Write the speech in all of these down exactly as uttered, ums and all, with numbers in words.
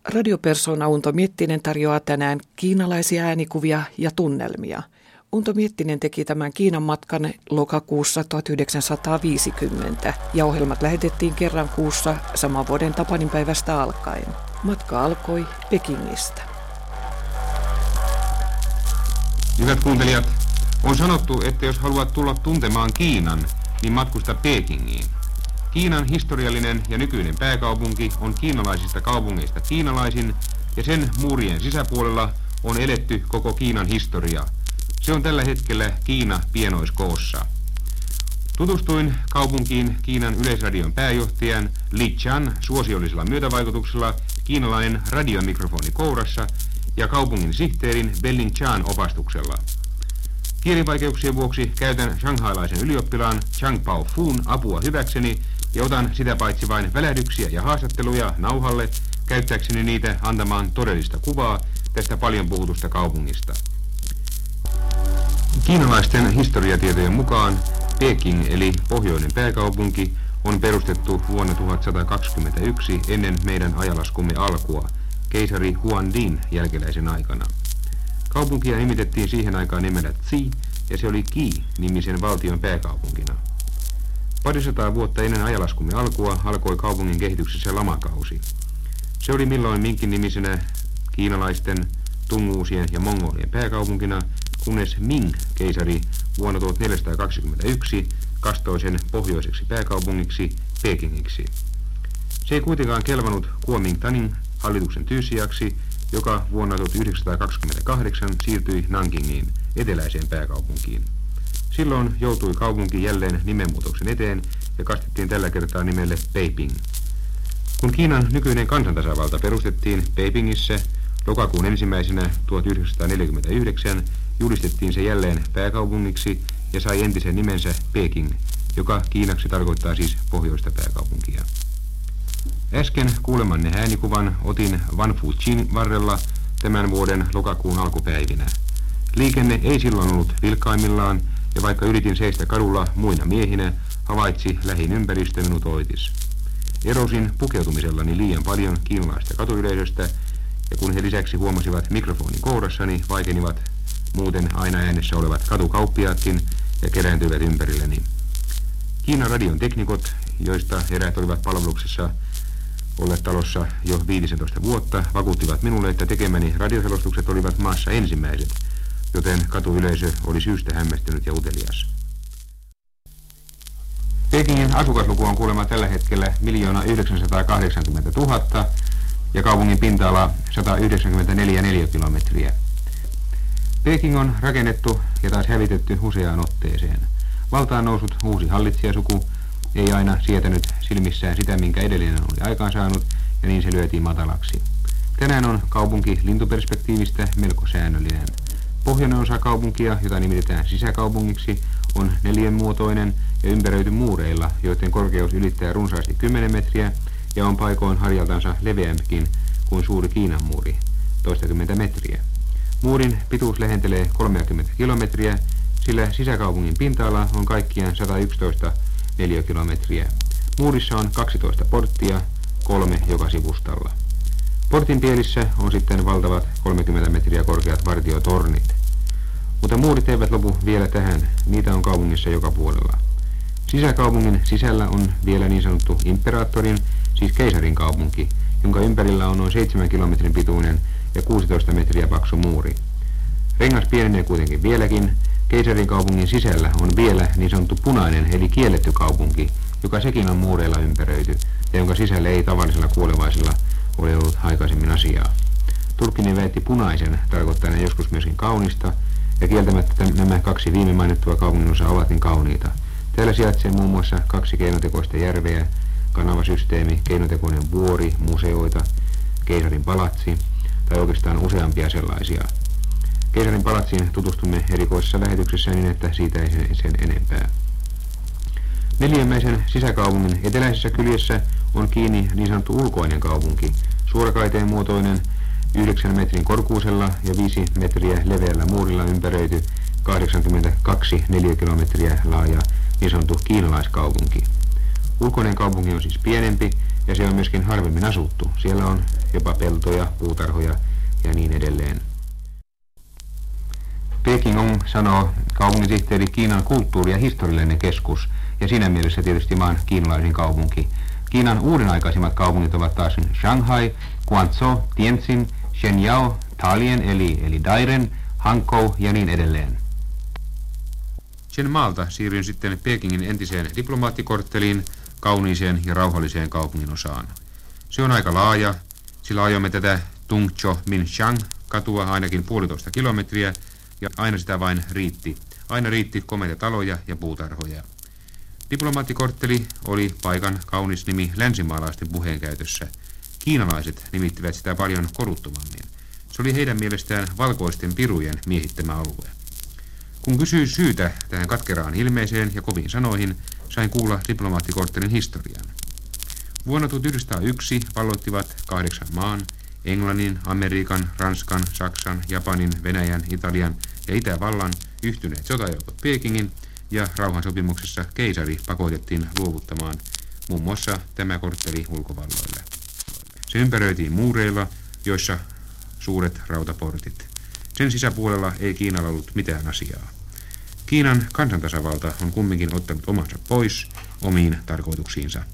Radiopersona Unto Miettinen tarjoaa tänään kiinalaisia äänikuvia ja tunnelmia. Unto Miettinen teki tämän Kiinan matkan lokakuussa tuhatyhdeksänsataaviisikymmentä ja ohjelmat lähetettiin kerran kuussa saman vuoden tapaninpäivästä alkaen. Matka alkoi Pekingistä. Hyvät kuuntelijat, on sanottu, että jos haluat tulla tuntemaan Kiinan, niin matkusta Pekingiin. Kiinan historiallinen ja nykyinen pääkaupunki on kiinalaisista kaupungeista kiinalaisin ja sen muurien sisäpuolella on eletty koko Kiinan historia. Se on tällä hetkellä Kiina pienoiskoossa. Tutustuin kaupunkiin Kiinan yleisradion pääjohtajan Li Chan suosiollisella myötävaikutuksella, kiinalainen radiomikrofoni kourassa ja kaupungin sihteerin Belling Chan opastuksella. Kielivaikeuksien vuoksi käytän shanghailaisen ylioppilaan Chang Pao Fun apua hyväkseni ja otan sitä paitsi vain välähdyksiä ja haastatteluja nauhalle, käyttääkseni niitä antamaan todellista kuvaa tästä paljon puhutusta kaupungista. Kiinalaisten historiatietojen mukaan Peking eli pohjoinen pääkaupunki on perustettu vuonna tuhatsataakaksikymmentäyksi ennen meidän ajalaskumme alkua, keisari Huandin jälkeläisen aikana. Kaupunkia nimitettiin siihen aikaan nimellä Tsi ja se oli Qi-nimisen valtion pääkaupunkina. Parisataa vuotta ennen ajalaskumme alkua alkoi kaupungin kehityksessä lamakausi. Se oli milloin minkin nimisenä kiinalaisten, tunguusien ja mongolien pääkaupunkina, kunnes Ming-keisari vuonna tuhatneljäsataakaksikymmentäyksi kastoi sen pohjoiseksi pääkaupungiksi Pekingiksi. Se ei kuitenkaan kelvannut Kuomingtanin hallituksen tyyssijaksi, joka vuonna tuhatyhdeksänsataakaksikymmentäkahdeksan siirtyi Nankingiin, eteläiseen pääkaupunkiin. Silloin joutui kaupunki jälleen nimenmuutoksen eteen ja kastettiin tällä kertaa nimelle Peiping. Kun Kiinan nykyinen kansantasavalta perustettiin Peipingissä lokakuun ensimmäisenä tuhatyhdeksänsataaneljäkymmentäyhdeksän, julistettiin se jälleen pääkaupungiksi ja sai entisen nimensä Peking, joka kiinaksi tarkoittaa siis pohjoista pääkaupunkia. Äsken kuulemanne äänikuvan otin Wanfuchin varrella tämän vuoden lokakuun alkupäivinä. Liikenne ei silloin ollut vilkkaimmillaan, ja vaikka yritin seistä kadulla muina miehinä, havaitsi lähin ympäristö minut oitis. Erosin pukeutumisellani liian paljon kiinalaista katuyleisöstä, ja kun he lisäksi huomasivat mikrofonin kourassani, vaikenivat muuten aina äänessä olevat katukauppiaatkin ja kerääntyivät ympärilleni. Kiinan radion teknikot, joista eräät olivat palveluksessa olleet talossa jo viisitoista vuotta, vakuuttivat minulle, että tekemäni radioselostukset olivat maassa ensimmäiset, joten katuyleisö oli syystä hämmästynyt ja utelias. Pekingin asukasluku on kuulemma tällä hetkellä miljoona yhdeksänsataakahdeksankymmentätuhatta ja kaupungin pinta-ala sata yhdeksänkymmentäneljä neliökilometriä. Peking on rakennettu ja taas hävitetty useaan otteeseen. Valtaan noussut uusi hallitsijasuku ei aina sietänyt silmissään sitä, minkä edellinen oli aikaansaanut, ja niin se lyötiin matalaksi. Tänään on kaupunki lintuperspektiivistä melko säännöllinen. Pohjoinen osa kaupunkia, jota nimitetään sisäkaupungiksi, on neliönmuotoinen ja ympäröity muureilla, joiden korkeus ylittää runsaasti kymmenen metriä ja on paikoin harjaltansa leveämpikin kuin suuri Kiinan muuri, toistakymmentä metriä. Muurin pituus lähentelee kolmekymmentä kilometriä, sillä sisäkaupungin pinta-ala on kaikkiaan sata yksitoista neliökilometriä. Muurissa on kaksitoista porttia, kolme joka sivustalla. Portin pielissä on sitten valtavat kolmekymmentä metriä korkeat vartiotornit. Mutta muurit eivät lopu vielä tähän, niitä on kaupungissa joka puolella. Sisäkaupungin sisällä on vielä niin sanottu imperaattorin, siis keisarin kaupunki, jonka ympärillä on noin seitsemän kilometrin pituinen ja kuusitoista metriä paksu muuri. Rengas pienenee kuitenkin vieläkin. Keisarin kaupungin sisällä on vielä niin sanottu punainen eli kielletty kaupunki, joka sekin on muureilla ympäröity ja jonka sisällä ei tavallisella kuolevaisella ole ollut aikaisemmin asiaa. Turkkinen väitti punaisen tarkoittaneen joskus myöskin kaunista, ja kieltämättä nämä kaksi viime mainittua kaupunginosaa ovat niin kauniita. Täällä sijaitsee muun muassa kaksi keinotekoista järveä, kanavasysteemi, keinotekoinen vuori, museoita, keisarin palatsi tai oikeastaan useampia sellaisia. Keisarin palatsiin tutustumme erikoisessa lähetyksessä niin, että siitä ei sen enempää. Neliömäisen sisäkaupungin eteläisessä kyljessä on kiinni niin sanottu ulkoinen kaupunki, suorakaiteen muotoinen, yhdeksän metrin korkuisella ja viisi metriä leveällä muurilla ympäröity kahdeksankymmentäkaksi neliökilometriä laaja niin sanottu kiinalaiskaupunki. Ulkoinen kaupunki on siis pienempi ja se on myöskin harvemmin asuttu. Siellä on jopa peltoja, puutarhoja ja niin edelleen. Peking on, sanoo kaupunginsihteeri, Kiinan kulttuuri- ja historiallinen keskus, ja siinä mielessä tietysti maan kiinalaisin kaupunki. Kiinan uudenaikaisimmat kaupungit ovat taas Shanghai, Guangzhou, Tianjin, Shenyao, Dalian eli, eli Dairen, Hankou ja niin edelleen. Sen maalta siirryin sitten Pekingin entiseen diplomaattikortteliin, kauniiseen ja rauhalliseen kaupungin osaan. Se on aika laaja, sillä ajoimme tätä Tungcho Minshang katua ainakin puolitoista kilometriä, ja aina sitä vain riitti. Aina riitti komeita taloja ja puutarhoja. Diplomaattikortteli oli paikan kaunis nimi länsimaalaisten puheenkäytössä. Kiinalaiset nimittivät sitä paljon koruttomammin. Se oli heidän mielestään valkoisten pirujen miehittämä alue. Kun kysyin syytä tähän katkeraan ilmeeseen ja koviin sanoihin, sain kuulla diplomaattikorttelin historian. Vuonna tuhatyhdeksänsataayksi valloittivat kahdeksan maan, Englannin, Amerikan, Ranskan, Saksan, Japanin, Venäjän, Italian ja Itävallan yhtyneet sotajoukot Pekingin, ja rauhansopimuksessa keisari pakotettiin luovuttamaan muun muassa tämä kortteli ulkovalloille. Se ympäröitiin muureilla, joissa suuret rautaportit. Sen sisäpuolella ei Kiinalla ollut mitään asiaa. Kiinan kansantasavalta on kumminkin ottanut omansa pois omiin tarkoituksiinsa.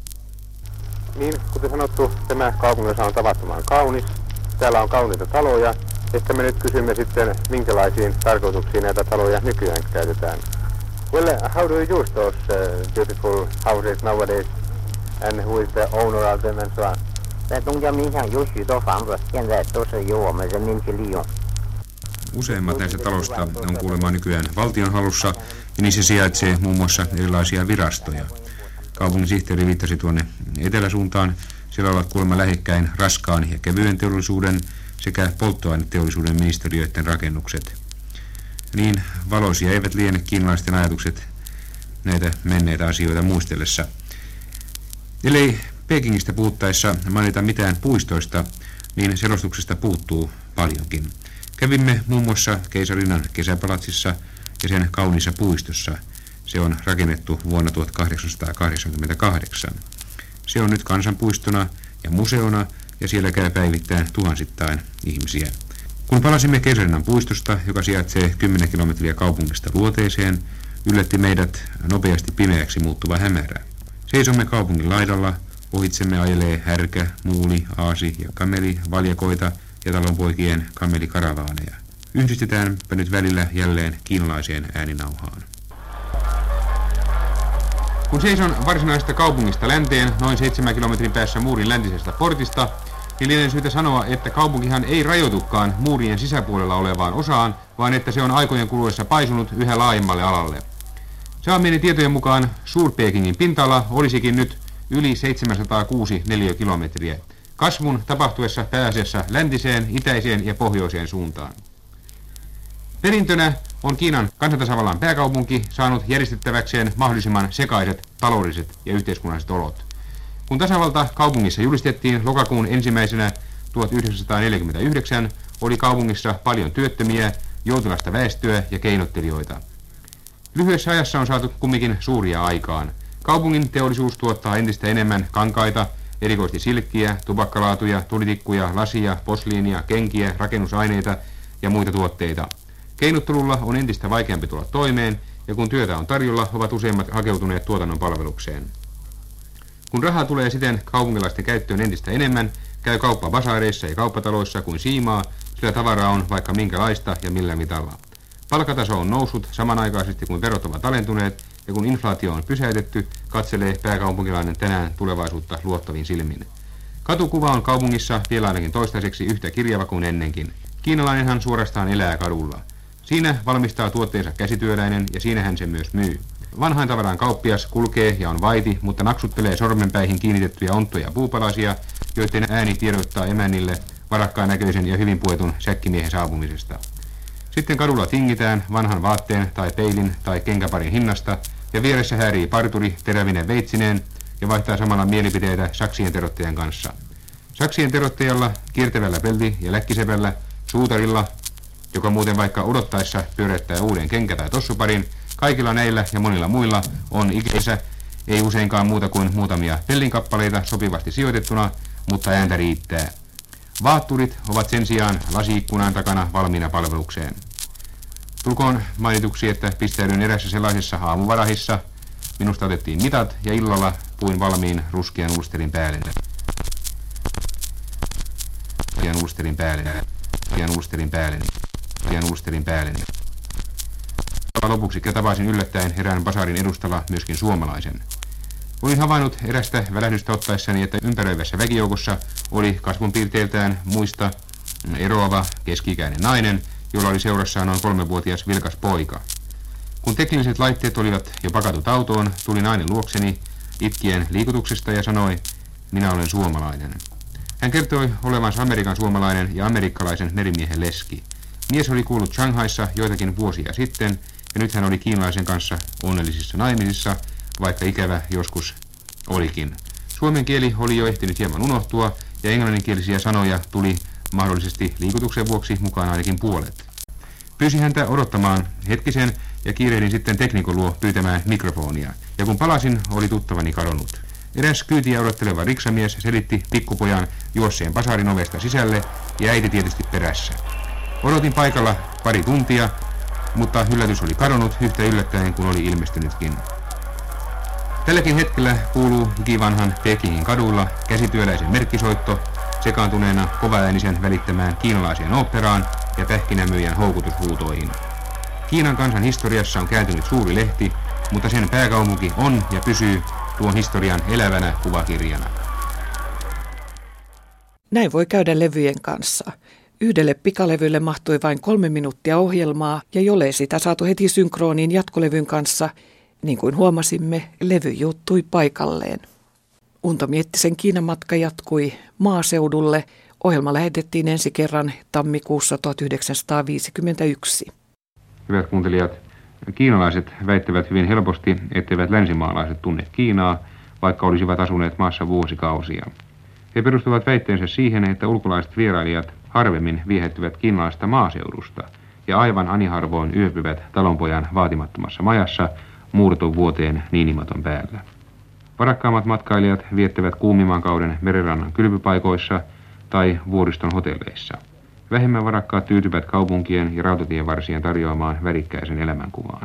Niin, kuten sanottu, tämä kaupunginosa on tavattoman kaunis. Täällä on kauniita taloja. Ehkä me nyt kysymme sitten, minkälaisiin tarkoituksiin näitä taloja nykyään käytetään. Well, uh, how do you use those uh, beautiful houses nowadays? And who is the owner of them and so on? 在东江民巷有许多房子，现在都是由我们人民去利用。 Useimmat näistä taloista on kuulemma nykyään valtion halussa, ja niissä sijaitsee muun muassa erilaisia virastoja. Kaupunginsihteeri viittasi tuonne eteläsuuntaan. Siellä ovat kuulemma lähekkäin raskaan ja kevyen teollisuuden sekä polttoaineteollisuuden ministeriöiden rakennukset. Niin valoisia eivät liene kiinalaisten ajatukset näitä menneitä asioita muistellessa. Ellei Pekingistä puhuttaessa mainita mitään puistoista, niin selostuksesta puuttuu paljonkin. Kävimme muun muassa Keisarinnan kesäpalatsissa ja sen kauniissa puistossa. Se on rakennettu vuonna tuhatkahdeksansataakahdeksankymmentäkahdeksan. Se on nyt kansanpuistona ja museona, ja siellä käy päivittäin tuhansittain ihmisiä. Kun palasimme Keisarinnan puistosta, joka sijaitsee kymmenen kilometriä kaupungista luoteeseen, yllätti meidät nopeasti pimeäksi muuttuva hämärä. Seisomme kaupungin laidalla, ohitsemme ajelee härkä, muuli, aasi ja kameli, valjakoita ja talonpoikien kamelikaravaaleja. Yhdistetäänpä nyt välillä jälleen kiinalaiseen ääninauhaan. Kun seison varsinaisesta kaupungista länteen noin seitsemän kilometrin päässä muurin läntisestä portista, niin lienee syytä sanoa, että kaupunkihan ei rajoitukaan muurien sisäpuolella olevaan osaan, vaan että se on aikojen kuluessa paisunut yhä laajemmalle alalle. Saamieni tietojen mukaan Suur-Pekingin pinta-ala olisikin nyt yli seitsemänsataakuusi neliökilometriä, kasvun tapahtuessa pääasiassa läntiseen, itäiseen ja pohjoiseen suuntaan. Perintönä on Kiinan kansantasavallan pääkaupunki saanut järjestettäväkseen mahdollisimman sekaiset taloudelliset ja yhteiskunnalliset olot. Kun tasavalta kaupungissa julistettiin lokakuun ensimmäisenä tuhatyhdeksänsataaneljäkymmentäyhdeksän, oli kaupungissa paljon työttömiä, joutilasta väestöä ja keinottelijoita. Lyhyessä ajassa on saatu kumminkin suuria aikaan. Kaupungin teollisuus tuottaa entistä enemmän kankaita, erikoisesti silkkiä, tupakkalaatuja, tulitikkuja, lasia, posliinia, kenkiä, rakennusaineita ja muita tuotteita. Keinottelulla on entistä vaikeampi tulla toimeen, ja kun työtä on tarjolla, ovat useimmat hakeutuneet tuotannon palvelukseen. Kun rahaa tulee siten kaupunkilaisten käyttöön entistä enemmän, käy kauppa basaareissa ja kauppataloissa kuin siimaa, sillä tavaraa on vaikka minkälaista ja millä mitalla. Palkkataso on noussut samanaikaisesti kuin verot ovat alentuneet, ja kun inflaatio on pysäytetty, katselee pääkaupunkilainen tänään tulevaisuutta luottavin silmin. Katukuva on kaupungissa vielä ainakin toistaiseksi yhtä kirjava kuin ennenkin. Kiinalainenhan suorastaan elää kadulla. Siinä valmistaa tuotteensa käsityöläinen ja siinä hän sen myös myy. Vanhain tavaraan kauppias kulkee ja on vaiti, mutta naksuttelee sormenpäihin kiinnitettyjä onttoja puupalasia, joiden ääni tiedottaa emännille varakkaan näköisen ja hyvin puetun säkkimiehen saapumisesta. Sitten kadulla tingitään vanhan vaatteen tai peilin tai kenkäparin hinnasta, ja vieressä häärii parturi terävinen veitsineen ja vaihtaa samalla mielipiteitä saksien terottajan kanssa. Saksien terottajalla, kiertävällä pelti- ja läkkisepällä, suutarilla, joka muuten vaikka odottaessa pyöräyttää uuden kenkä- tai tossuparin, kaikilla näillä ja monilla muilla on ikänsä, ei useinkaan muuta kuin muutamia pellinkappaleita sopivasti sijoitettuna, mutta ääntä riittää. Vaatturit ovat sen sijaan lasiikkunan takana valmiina palvelukseen. Tulkoon mainituksi, että pistäydyin erässä sellaisessa aamuvarahissa. Minusta otettiin mitat ja illalla puin valmiin ruskean ulsterin päälle. Ruskean ulsterin päälle. Ruskean ulsterin päälle. Ruskean ulsterin päälle. Lopuksi tapasin yllättäen erään basarin edustalla myöskin suomalaisen. Olin havainnut erästä välähdystä ottaessani, että ympäröivässä väkijoukossa oli kasvunpiirteiltään muista eroava keski-ikäinen nainen, jolla oli seurassaan noin kolmevuotias vilkas poika. Kun tekniset laitteet olivat jo pakatut autoon, tuli nainen luokseni itkien liikutuksesta ja sanoi, minä olen suomalainen. Hän kertoi olevansa Amerikan suomalainen ja amerikkalaisen merimiehen leski. Mies oli kuollut Shanghaissa joitakin vuosia sitten ja nyt hän oli kiinalaisen kanssa onnellisissa naimisissa, vaikka ikävä joskus olikin. Suomen kieli oli jo ehtinyt hieman unohtua ja englanninkielisiä sanoja tuli mahdollisesti liikutuksen vuoksi mukaan ainakin puolet. Pyysin häntä odottamaan hetkisen ja kiirehdin sitten teknikon luo pyytämään mikrofonia. Ja kun palasin, oli tuttavani kadonnut. Eräs kyytiä odotteleva riksamies selitti pikkupojan juosseen basarin ovesta sisälle ja äiti tietysti perässä. Odotin paikalla pari tuntia, mutta yllätys oli kadonnut yhtä yllättäen kuin oli ilmestynytkin. Tälläkin hetkellä kuuluu ikivanhan Pekingin kaduilla käsityöläisen merkkisoitto sekaantuneena kovaäänisen välittämään kiinalaiseen oopperaan ja pähkinämyyjän houkutushuutoihin. Kiinan kansan historiassa on kääntynyt suuri lehti, mutta sen pääkaupunki on ja pysyy tuon historian elävänä kuvakirjana. Näin voi käydä levyjen kanssa. Yhdelle pikalevylle mahtui vain kolme minuuttia ohjelmaa ja jollei sitä saatu heti synkrooniin jatkolevyn kanssa, niin kuin huomasimme, levy juuttui paikalleen. Unto Miettisen Kiinan matka jatkui maaseudulle. Ohjelma lähetettiin ensi kerran tammikuussa tuhatyhdeksänsataaviisikymmentäyksi. Hyvät kuuntelijat, kiinalaiset väittävät hyvin helposti, etteivät länsimaalaiset tunne Kiinaa, vaikka olisivat asuneet maassa vuosikausia. He perustuvat väitteensä siihen, että ulkolaiset vierailijat harvemmin viehättyvät kiinalaista maaseudusta ja aivan aniharvoin yöpyvät talonpojan vaatimattomassa majassa muurtovuoteen niinimaton päällä. Varakkaammat matkailijat viettävät kuumimman kauden merenrannan kylpypaikoissa tai vuoriston hotelleissa. Vähemmän varakkaat tyytyvät kaupunkien ja rautatievarsien tarjoamaan värikkäisen elämänkuvaan.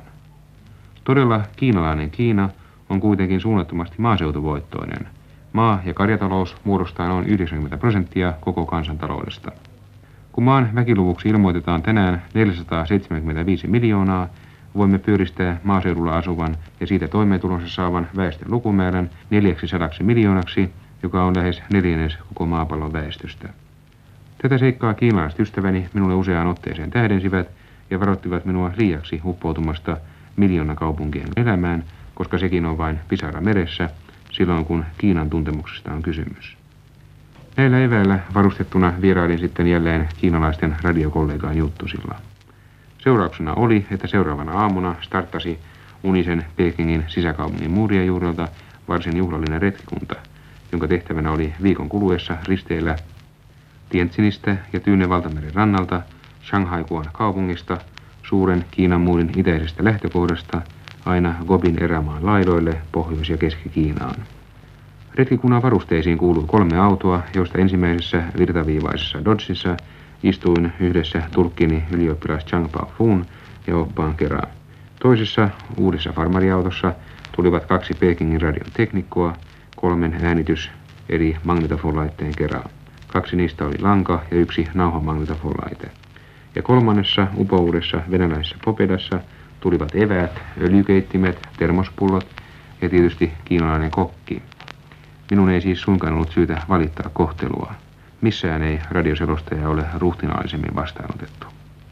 Todella kiinalainen Kiina on kuitenkin suunnattomasti maaseutuvoittoinen. Maa- ja karjatalous muodostaa noin yhdeksänkymmentä prosenttia koko kansantaloudesta. Kun maan väkiluvuksi ilmoitetaan tänään neljäsataaseitsemänkymmentäviisi miljoonaa, voimme pyöristää maaseudulla asuvan ja siitä toimeentulonsa saavan väestön lukumäärän neljäksisadaksi miljoonaksi, joka on lähes neljännes koko maapallon väestöstä. Tätä seikkaa kiinalaiset ystäväni minulle useaan otteeseen tähdensivät ja varoittivat minua liiaksi uppoutumasta miljoonakaupunkien elämään, koska sekin on vain pisara meressä, silloin kun Kiinan tuntemuksesta on kysymys. Näillä eväillä varustettuna vierailin sitten jälleen kiinalaisten radiokollegaan juttusilla. Seurauksena oli, että seuraavana aamuna starttasi unisen Pekingin sisäkaupungin muurien juurelta varsin juhlallinen retkikunta, jonka tehtävänä oli viikon kuluessa risteillä Tientsinistä ja Tyynen valtameren rannalta, Shanghai-kuan kaupungista, suuren Kiinan muurin itäisestä lähtökohdasta aina Gobin erämaan laidoille Pohjois- ja Keski-Kiinaan. Retkikunnan varusteisiin kuului kolme autoa, joista ensimmäisessä virtaviivaisessa Dodgessa istuin yhdessä tulkkini ylioppilas Chang Pao-Fun ja oppaan kerran. Toisessa uudessa farmariautossa tulivat kaksi Pekingin radion teknikkoa, kolmen äänitys eri magnetofonlaitteen kerran. Kaksi niistä oli lanka ja yksi nauhamagnetofonlaite. Ja kolmannessa upouudessa venäläisessä popedassa tulivat eväät, öljykeittimet, termospullot ja tietysti kiinalainen kokki. Minun ei siis suinkaan ollut syytä valittaa kohtelua. Missään ei radioselostaja ole ruhtinaallisemmin vastaanotettu.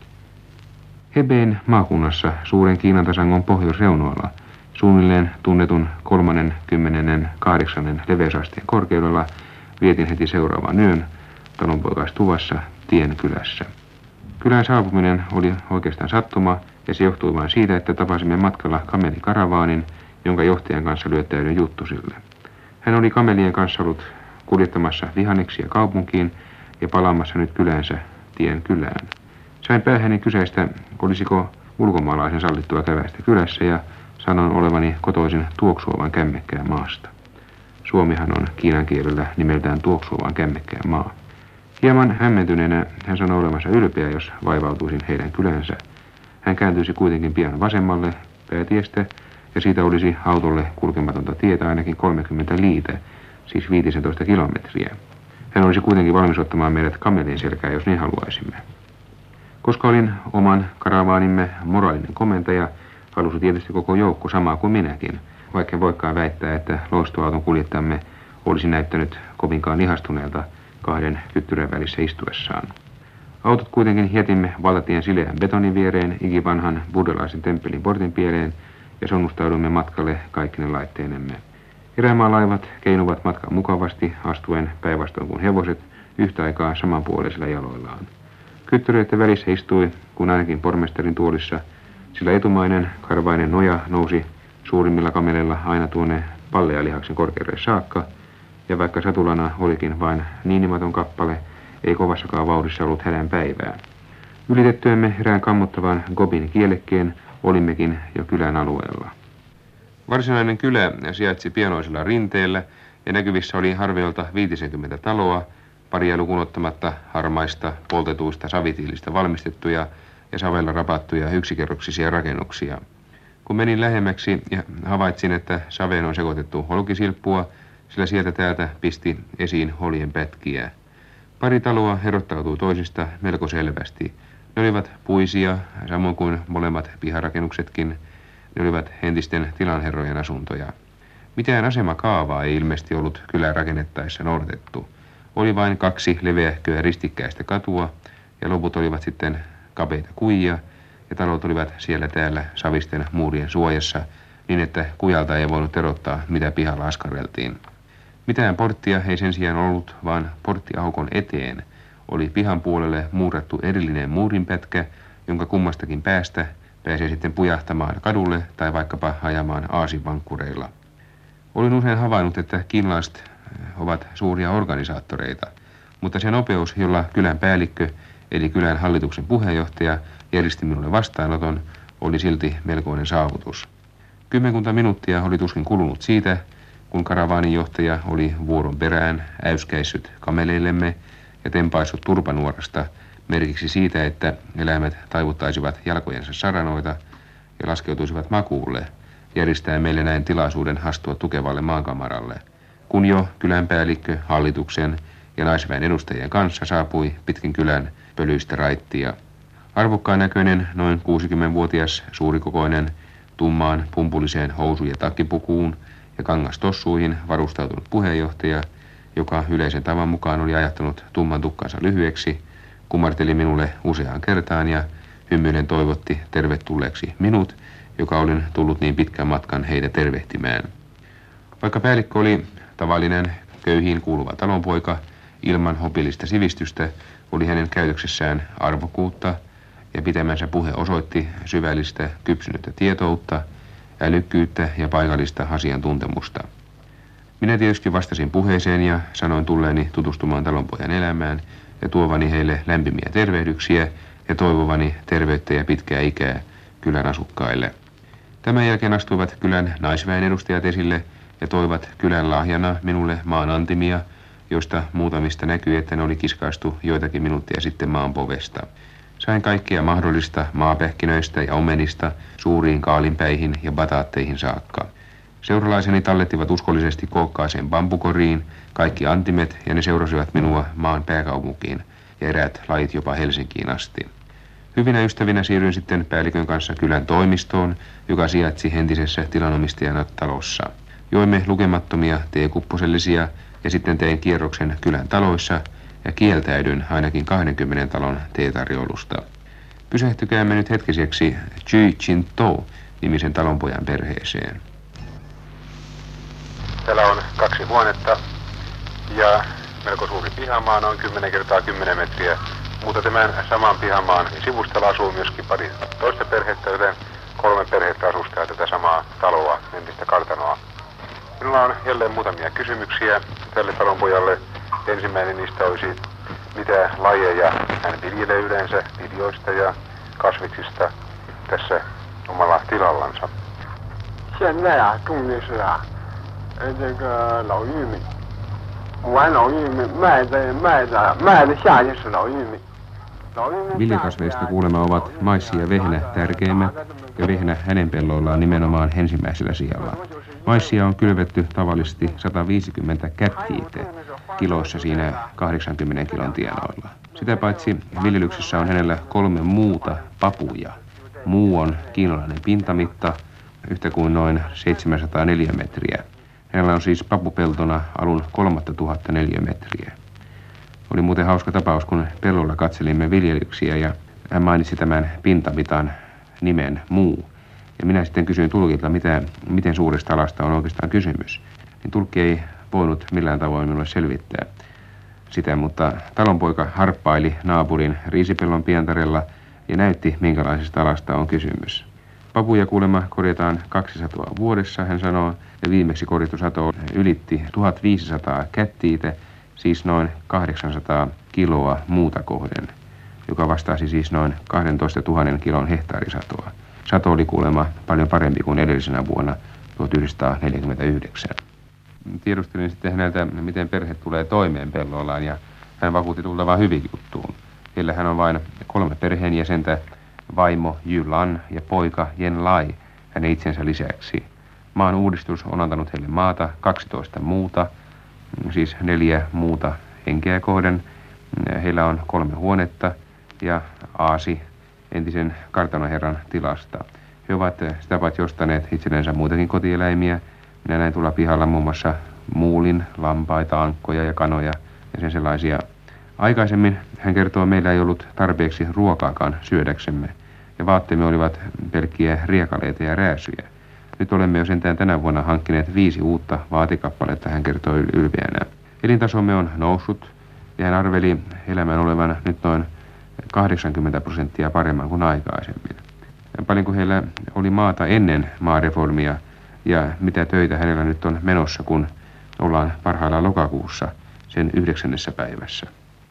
Hebeen maakunnassa suuren Kiinan tasangon pohjoisreunoilla, suunnilleen tunnetun kolmannen kahdeksannen leveysasteen korkeudella, vietin heti seuraavan yön talonpoikaistuvassa Tien kylässä. Kylän saapuminen oli oikeastaan sattuma ja se johtui vain siitä, että tapasimme matkalla kamelikaravaanin, jonka johtajan kanssa lyöttäydyin juttusille. Hän oli kamelien kanssa ollut kuljettamassa vihanneksia kaupunkiin ja palaamassa nyt kylänsä Tien kylään. Sain päähäni kyseistä, olisiko ulkomaalaisen sallittua käväistä kylässä ja sanon olevani kotoisin Tuoksuovan kämmekkään maasta. Suomihan on kiinan kielellä nimeltään Tuoksuovan kämmekkään maa. Hieman hämmentyneenä hän sanoi olevansa ylpeä, jos vaivautuisin heidän kylänsä. Hän kääntyisi kuitenkin pian vasemmalle päätiestä, ja siitä olisi autolle kulkematonta tietä ainakin kolmekymmentä liitä, siis viisitoista kilometriä. Hän olisi kuitenkin valmis ottamaan meidät kamelin selkään, jos niin haluaisimme. Koska olin oman karavaanimme moraalinen komentaja, halusi tietysti koko joukko samaa kuin minäkin, vaikka en voikaan väittää, että loistoauton kuljettajamme olisi näyttänyt kovinkaan ihastuneelta kahden kyttyrän välissä istuessaan. Autot kuitenkin jätimme valtatien sileän betonin viereen ikivanhan buddhalaisen temppelin portin pieleen ja sonnustaudumme matkalle kaikkine laitteinemme. Erämaalaivat keinuvat matkan mukavasti astuen päinvastoin kuin hevoset yhtä aikaa samanpuoleisilla jaloillaan. Kyttyröiden välissä istui, kun ainakin pormestarin tuolissa, sillä etumainen karvainen noja nousi suurimmilla kameleilla aina tuonne pallealihaksen korkeudelle saakka, ja vaikka satulana olikin vain niinimaton kappale, ei kovassakaan vauhdissa ollut hädän päivää. Ylitettyämme erään kammottavan Gobin kielekkeen olimmekin jo kylän alueella. Varsinainen kylä sijaitsi pienoisella rinteellä ja näkyvissä oli harveolta viitisenkymmentä taloa, paria lukuun ottamatta harmaista, poltetuista savitiilistä valmistettuja ja savella rapattuja yksikerroksisia rakennuksia. Kun menin lähemmäksi ja havaitsin, että saveen on sekoitettu holkisilppua, sillä sieltä täältä pisti esiin holjen pätkiä. Pari taloa erottautui toisista melko selvästi. Ne olivat puisia, samoin kuin molemmat piharakennuksetkin. Ne olivat entisten tilanherrojen asuntoja. Mitään asemakaavaa ei ilmeisesti ollut kylän rakennettaessa noudatettu. Oli vain kaksi leveähköä ristikkäistä katua, ja loput olivat sitten kapeita kujia, ja talot olivat siellä täällä savisten muurien suojassa, niin että kujalta ei voinut erottaa, mitä pihalla askarreltiin. Mitään porttia ei sen sijaan ollut, vaan porttiaukon eteen oli pihan puolelle muurattu erillinen muurinpätkä, jonka kummastakin päästä pääsee sitten pujahtamaan kadulle tai vaikkapa ajamaan aasinvankkureilla. Olin usein havainnut, että kiinalaiset ovat suuria organisaattoreita, mutta se nopeus, jolla kylän päällikkö, eli kylän hallituksen puheenjohtaja, järjesti minulle vastaanoton, oli silti melkoinen saavutus. Kymmenkunta minuuttia oli tuskin kulunut siitä, kun karavaaninjohtaja oli vuoron perään äyskäissyt kameleillemme ja tempaissut turpanuorasta merkiksi siitä, että eläimet taivuttaisivat jalkojensa saranoita ja laskeutuisivat makuulle, järjestää meille näin tilaisuuden astua tukevalle maankamaralle, kun jo kylänpäällikkö, hallituksen ja naisväen edustajien kanssa saapui pitkin kylän pölyistä raittia. Arvokkaan näköinen, noin kuusikymmenvuotias, suurikokoinen, tummaan pumpuliseen housu- ja takkipukuun ja kangastossuihin varustautunut puheenjohtaja, joka yleisen tavan mukaan oli ajattanut tumman tukkansa lyhyeksi, kumarteli minulle useaan kertaan ja hymyillen toivotti tervetulleeksi minut, joka olin tullut niin pitkän matkan heitä tervehtimään. Vaikka päällikkö oli tavallinen köyhiin kuuluva talonpoika ilman hopillista sivistystä, oli hänen käytöksessään arvokkuutta ja pitämänsä puhe osoitti syvällistä kypsynyttä tietoutta, älykkyyttä ja paikallista asiantuntemusta. Minä tietysti vastasin puheeseen ja sanoin tulleeni tutustumaan talonpojan elämään ja tuovani heille lämpimiä tervehdyksiä ja toivovani terveyttä ja pitkää ikää kylän asukkaille. Tämän jälkeen astuivat kylän naisväen edustajat esille ja toivat kylän lahjana minulle maan antimia, joista muutamista näkyi, että ne oli kiskaistu joitakin minuuttia sitten maan povesta. Sain kaikkea mahdollista maapähkinöistä ja omenista suuriin kaalinpäihin ja bataatteihin saakka. Seuralaiseni tallettivat uskollisesti kookkaaseen bambukoriin kaikki antimet ja ne seurasivat minua maan pääkaupunkiin ja eräät lajit jopa Helsinkiin asti. Hyvinä ystävinä siirryin sitten päällikön kanssa kylän toimistoon, joka sijaitsi entisessä tilanomistajan talossa. Joimme lukemattomia teekupposellisia ja sitten tein kierroksen kylän taloissa ja kieltäydyn ainakin kahdenkymmenen talon teetarjoulusta. Pysähtykäämme nyt hetkiseksi Chy Chin To nimisen talonpojan perheeseen. Täällä on kaksi huonetta ja melko suuri pihamaa, noin kymmenen kertaa kymmenen metriä. Mutta tämän saman pihamaan sivustalla asuu myöskin pari toista perhettä, joten kolme perhettä asustaa tätä samaa taloa, entistä kartanoa. Minulla on jälleen muutamia kysymyksiä tälle talonpojalle. Ensimmäinen niistä olisi, mitä lajeja hän viljelee yleensä viljoista ja kasviksista tässä omalla tilallansa. 现在啊，种的是啊，呃，这个老玉米， Viljakasveista kuulemma ovat maissi ja vehnä tärkeimmät, ja vehnä hänen pelloillaan nimenomaan ensimmäisellä sijalla. Maissia on kylvetty tavallisesti sata viisikymmentä kättiitä, kiloissa siinä kahdeksankymmenen kilon tienoilla. Sitä paitsi viljelyksessä on hänellä kolme muuta papuja. Muu on kiinalainen pintamitta, yhtä kuin noin seitsemänsataaneljä metriä. Hänellä on siis papupeltona alun kolmetuhatta neliömetriä. Oli muuten hauska tapaus, kun pellolla katselimme viljelyksiä ja hän mainitsi tämän pintamitan nimen Muu. Ja minä sitten kysyin tulkilta, mitä, miten suuresta alasta on oikeastaan kysymys. Niin tulkki ei voinut millään tavoin minulle selvittää sitä, mutta talonpoika harppaili naapurin riisipellon pientarella ja näytti, minkälaisesta alasta on kysymys. Papuja kuulemma korjataan kaksisataa vuodessa, hän sanoo, ja viimeksi korjattu sato ylitti tuhatviisisataa kättiitä, siis noin kahdeksansataa kiloa muuta kohden, joka vastasi siis noin kaksitoistatuhatta kilon hehtaarisatoa. Sato oli kuulemma paljon parempi kuin edellisenä vuonna tuhatyhdeksänsataaneljäkymmentäyhdeksän. Tiedustelin sitten häneltä, miten perhe tulee toimeen pellollaan, ja hän vakuutti tultavaa hyvin juttuun. Heillä hän on vain kolme perheenjäsentä, vaimo Jylan ja poika Jen Lai hänen itsensä lisäksi. Maan uudistus on antanut heille maata kaksitoista muuta, siis neljä muuta henkeä kohden. Heillä on kolme huonetta ja aasi entisen kartanoherran tilasta. He ovat sitä paitsi ostaneet itsellensä muitakin kotieläimiä. Minä näin tulla pihalla muun muassa muulin, lampaita, ankkoja ja kanoja ja sen sellaisia. Aikaisemmin hän kertoo, meillä ei ollut tarpeeksi ruokaakaan syödäksemme ja vaatteemme olivat pelkkiä riekaleita ja rääsyjä. Nyt olemme jo sentään tänä vuonna hankkineet viisi uutta vaatekappaletta, hän kertoi ylpeänä. Elintasomme on noussut ja hän arveli elämän olevan nyt noin kahdeksankymmentä prosenttia paremman kuin aikaisemmin. Paljonko heillä oli maata ennen maareformia ja mitä töitä hänellä nyt on menossa, kun ollaan parhaillaan lokakuussa sen yhdeksännessä päivässä.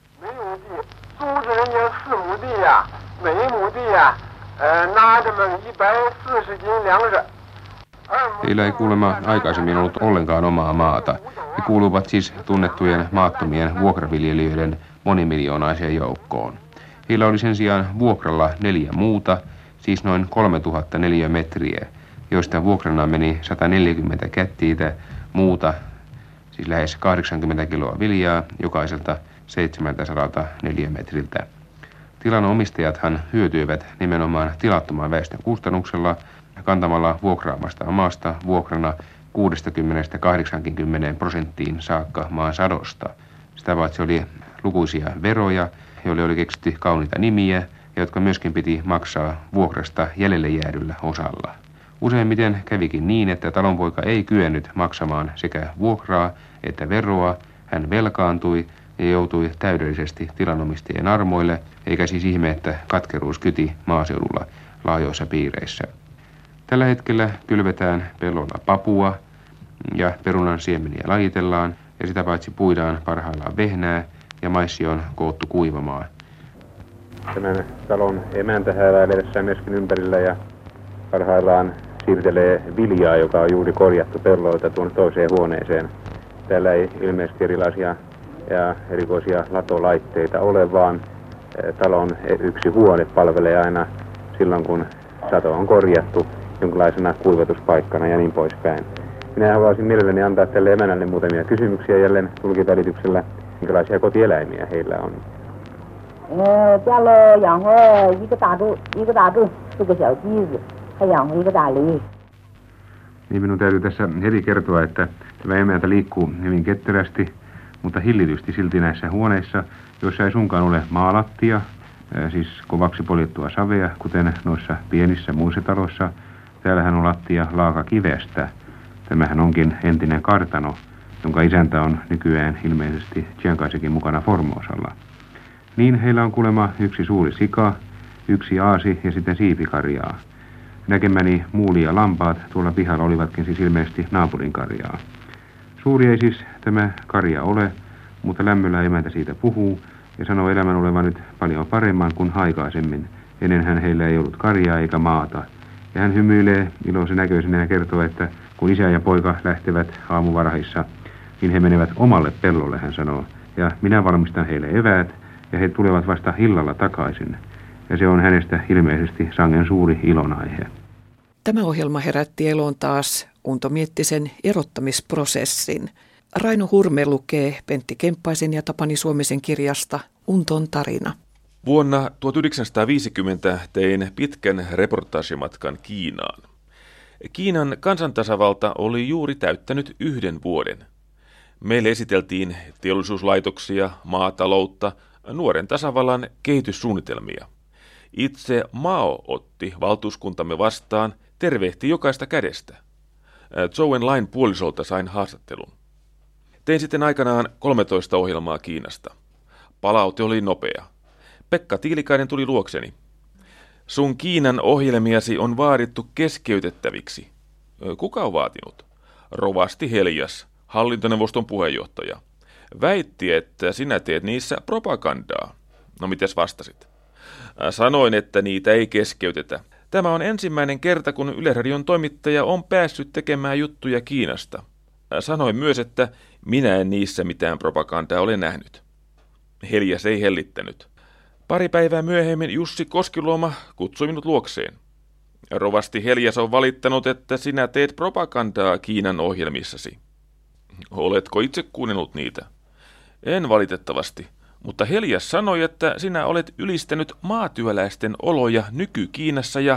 Heillä ei kuulemma aikaisemmin ollut ollenkaan omaa maata. He kuuluvat siis tunnettujen maattomien vuokraviljelijöiden monimiljoonaiseen joukkoon. Heillä oli sen sijaan vuokralla neljä muuta, siis noin kolmetuhatta neliömetriä, joista vuokrana meni sata neljäkymmentä kättiitä muuta, siis lähes kahdeksankymmentä kiloa viljaa jokaiselta seitsemänsataa neliömetriltä. Tilan omistajathan hyötyivät nimenomaan tilattoman väestön kustannuksella kantamalla vuokraamastaan maasta vuokrana kuudestakymmenestä kahdeksaankymmeneen prosenttiin saakka maan sadosta. Sitä paitsi oli lukuisia veroja, joille oli keksitty kauniita nimiä, jotka myöskin piti maksaa vuokrasta jäljelle jäädyllä osalla. Useimmiten kävikin niin, että talonpoika ei kyennyt maksamaan sekä vuokraa että veroa. Hän velkaantui ja joutui täydellisesti tilanomistajien armoille, eikä siis ihme, että katkeruus kyti maaseudulla laajoissa piireissä. Tällä hetkellä kylvetään pellolla papua ja perunan siemeniä lajitellaan ja sitä paitsi puidaan parhaillaan vehnää ja maissi on koottu kuivamaan. Tämän talon emäntä häiväilee tässä myöskin ympärillä ja parhaillaan siirtelee viljaa, joka on juuri korjattu pellolta tuonne toiseen huoneeseen. Täällä ei ilmeisesti erilaisia ja erikoisia latolaitteita ole, vaan talon yksi huone palvelee aina silloin, kun sato on korjattu jonkinlaisena kuivatuspaikkana ja niin poispäin. Minä haluaisin mielelläni antaa tälle emännälle muutamia kysymyksiä jälleen tulkin välityksellä, minkälaisia kotieläimiä heillä on. Niin minun täytyy tässä heti kertoa, että tämä emäntä liikkuu hyvin ketterästi, mutta hillitysti silti näissä huoneissa, joissa ei sunkaan ole maalattia, siis kovaksi poljettua savea, kuten noissa pienissä muissa taloissa. Täällähän on lattia laakakivestä. Tämähän onkin entinen kartano, jonka isäntä on nykyään ilmeisesti Chiankaisekin mukana Formoosalla. Niin heillä on kuulemma yksi suuri sika, yksi aasi ja sitten siipikarjaa. Näkemäni muuli ja lampaat tuolla pihalla olivatkin siis ilmeisesti naapurin karjaa. Suuri ei siis tämä karja ole, mutta lämmöllä emäntä siitä puhuu ja sanoo elämän olevan nyt paljon paremman kuin aikaisemmin. Ennenhän heillä ei ollut karjaa eikä maata. Ja hän hymyilee iloisen näköisenä ja kertoo, että kun isä ja poika lähtevät aamuvarhaissa, niin he menevät omalle pellolle, hän sanoo. Ja minä valmistan heille eväät, ja he tulevat vasta illalla takaisin. Ja se on hänestä ilmeisesti sangen suuri ilonaihe. Tämä ohjelma herätti eloon taas Unto Miettisen erottamisprosessin. Raino Hurme lukee Pentti Kemppaisen ja Tapani Suomisen kirjasta Unton tarina. Vuonna tuhatyhdeksänsataaviisikymmentä tein pitkän reportaajimatkan Kiinaan. Kiinan kansantasavalta oli juuri täyttänyt yhden vuoden. Meille esiteltiin teollisuuslaitoksia, maataloutta, nuoren tasavallan kehityssuunnitelmia. Itse Mao otti valtuuskuntamme vastaan, tervehti jokaista kädestä. Zhou Enlain puolisolta sain haastattelun. Tein sitten aikanaan kolmetoista ohjelmaa Kiinasta. Palaute oli nopea. Pekka Tiilikainen tuli luokseni. Sun Kiinan ohjelmiasi on vaadittu keskeytettäviksi. Kuka on vaatinut? Rovasti Heljas, hallintoneuvoston puheenjohtaja. Väitti, että sinä teet niissä propagandaa. No mites vastasit? Sanoin, että niitä ei keskeytetä. Tämä on ensimmäinen kerta, kun Yleisradion toimittaja on päässyt tekemään juttuja Kiinasta. Sanoin myös, että minä en niissä mitään propagandaa ole nähnyt. Heljas ei hellittänyt. Pari päivää myöhemmin Jussi Koskiluoma kutsui minut luokseen. Rovasti Heljas on valittanut, että sinä teet propagandaa Kiinan ohjelmissasi. Oletko itse kuunnellut niitä? En valitettavasti, mutta Heljas sanoi, että sinä olet ylistänyt maatyöläisten oloja nyky-Kiinassa ja...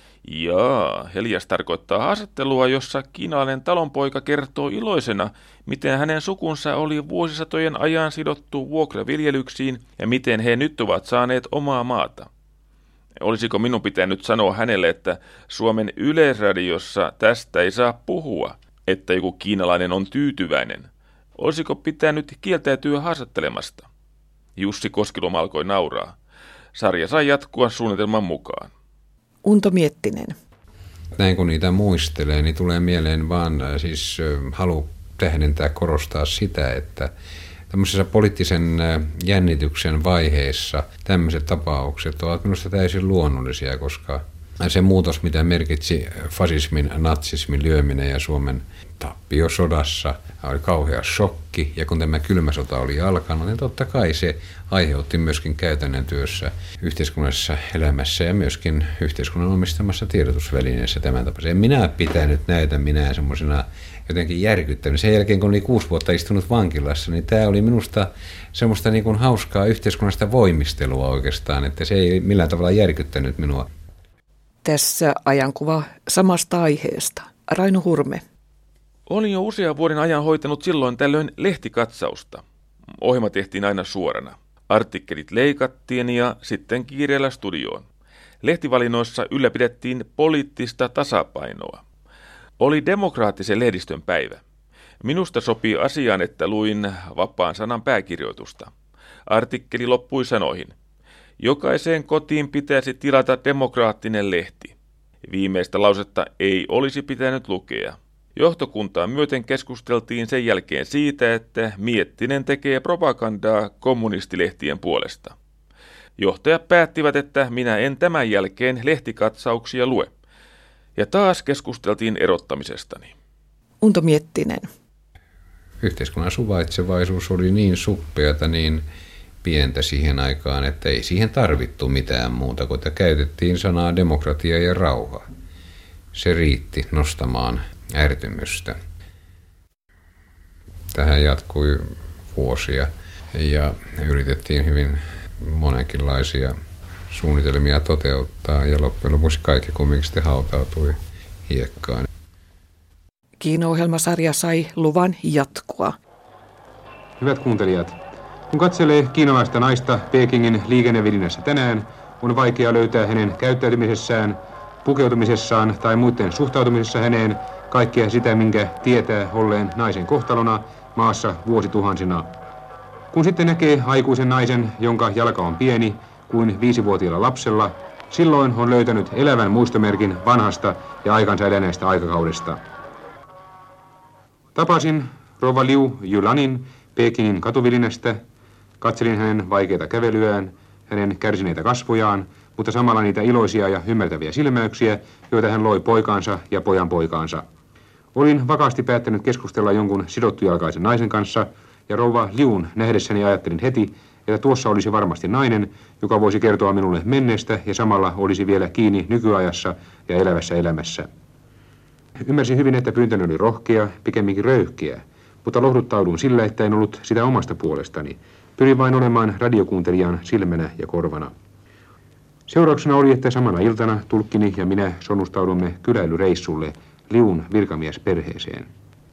Jaa, Heljas tarkoittaa haastattelua, jossa kiinalainen talonpoika kertoo iloisena, miten hänen sukunsa oli vuosisatojen ajan sidottu vuokraviljelyksiin ja miten he nyt ovat saaneet omaa maata. Olisiko minun pitänyt sanoa hänelle, että Suomen Yleisradiossa tästä ei saa puhua, että joku kiinalainen on tyytyväinen? Olisiko pitänyt kieltäytyä haastattelemasta? Jussi Koskiluoma alkoi nauraa. Sarja sai jatkua suunnitelman mukaan. Unto Miettinen. Näin kun niitä muistelee, niin tulee mieleen vaan siis halu tähdentää, korostaa sitä, että tämmöisessä poliittisen jännityksen vaiheessa tämmöiset tapaukset ovat minusta täysin luonnollisia, koska se muutos, mitä merkitsi fasismin, natsismin lyöminen ja Suomen tappio sodassa, oli kauhea shokki. Ja kun tämä kylmä sota oli alkanut, niin totta kai se aiheutti myöskin käytännön työssä, yhteiskunnallisessa elämässä ja myöskin yhteiskunnan omistamassa tiedotusvälineessä tämän tapaisen. En minä pitänyt näitä minä semmoisena jotenkin järkyttänyt. Sen jälkeen, kun oli kuusi vuotta istunut vankilassa, niin tämä oli minusta semmoista niin kuin hauskaa yhteiskunnallista voimistelua oikeastaan, että se ei millään tavalla järkyttänyt minua. Tässä ajankuva samasta aiheesta. Raino Hurme. Olin jo usean vuoden ajan hoitanut silloin tällöin lehtikatsausta. Ohjelma tehtiin aina suorana. Artikkelit leikattiin ja sitten kiireellä studioon. Lehtivalinnoissa ylläpidettiin poliittista tasapainoa. Oli demokraattisen lehdistön päivä. Minusta sopii asiaan, että luin vapaan sanan pääkirjoitusta. Artikkeli loppui sanoihin. Jokaiseen kotiin pitäisi tilata demokraattinen lehti. Viimeistä lausetta ei olisi pitänyt lukea. Johtokuntaa myöten keskusteltiin sen jälkeen siitä, että Miettinen tekee propagandaa kommunistilehtien puolesta. Johtajat päättivät, että minä en tämän jälkeen lehtikatsauksia lue. Ja taas keskusteltiin erottamisestani. Unto Miettinen. Yhteiskunnan suvaitsevaisuus oli niin suppeata, niin pientä siihen aikaan, että ei siihen tarvittu mitään muuta, kun käytettiin sanaa demokratia ja rauha. Se riitti nostamaan ärtymystä. Tähän jatkui vuosia ja yritettiin hyvin monenkinlaisia suunnitelmia toteuttaa ja loppujen lopuksi kaikki kumminkin sitten hautautui hiekkaan. Kiina-ohjelmasarja sai luvan jatkua. Hyvät kuuntelijat, kun katselee kiinalaista naista Pekingin liikennevälineessä tänään, on vaikea löytää hänen käyttäytymisessään, pukeutumisessaan tai muiden suhtautumisessa häneen kaikkea sitä, minkä tietää olleen naisen kohtalona maassa vuosituhansina. Kun sitten näkee aikuisen naisen, jonka jalka on pieni kuin viisivuotiaalla lapsella, silloin on löytänyt elävän muistomerkin vanhasta ja aikansa eläneestä aikakaudesta. Tapasin rouva Liu Yulanin Pekingin katuvilinästä, katselin hänen vaikeita kävelyään, hänen kärsineitä kasvojaan, mutta samalla niitä iloisia ja ymmärtäviä silmäyksiä, joita hän loi poikaansa ja pojan poikaansa. Olin vakaasti päättänyt keskustella jonkun sidottujalkaisen naisen kanssa, ja rouva Liun nähdessäni ajattelin heti, että tuossa olisi varmasti nainen, joka voisi kertoa minulle menneestä ja samalla olisi vielä kiinni nykyajassa ja elävässä elämässä. Ymmärsin hyvin, että pyyntöni oli rohkea, pikemminkin röyhkeä, mutta lohduttaudun sillä, että en ollut sitä omasta puolestani. Pyrin vain olemaan radiokuuntelijan silmänä ja korvana. Seurauksena oli, että samana iltana tulkkini ja minä sonnustaudumme kyläilyreissulle Liun virkamiesperheeseen.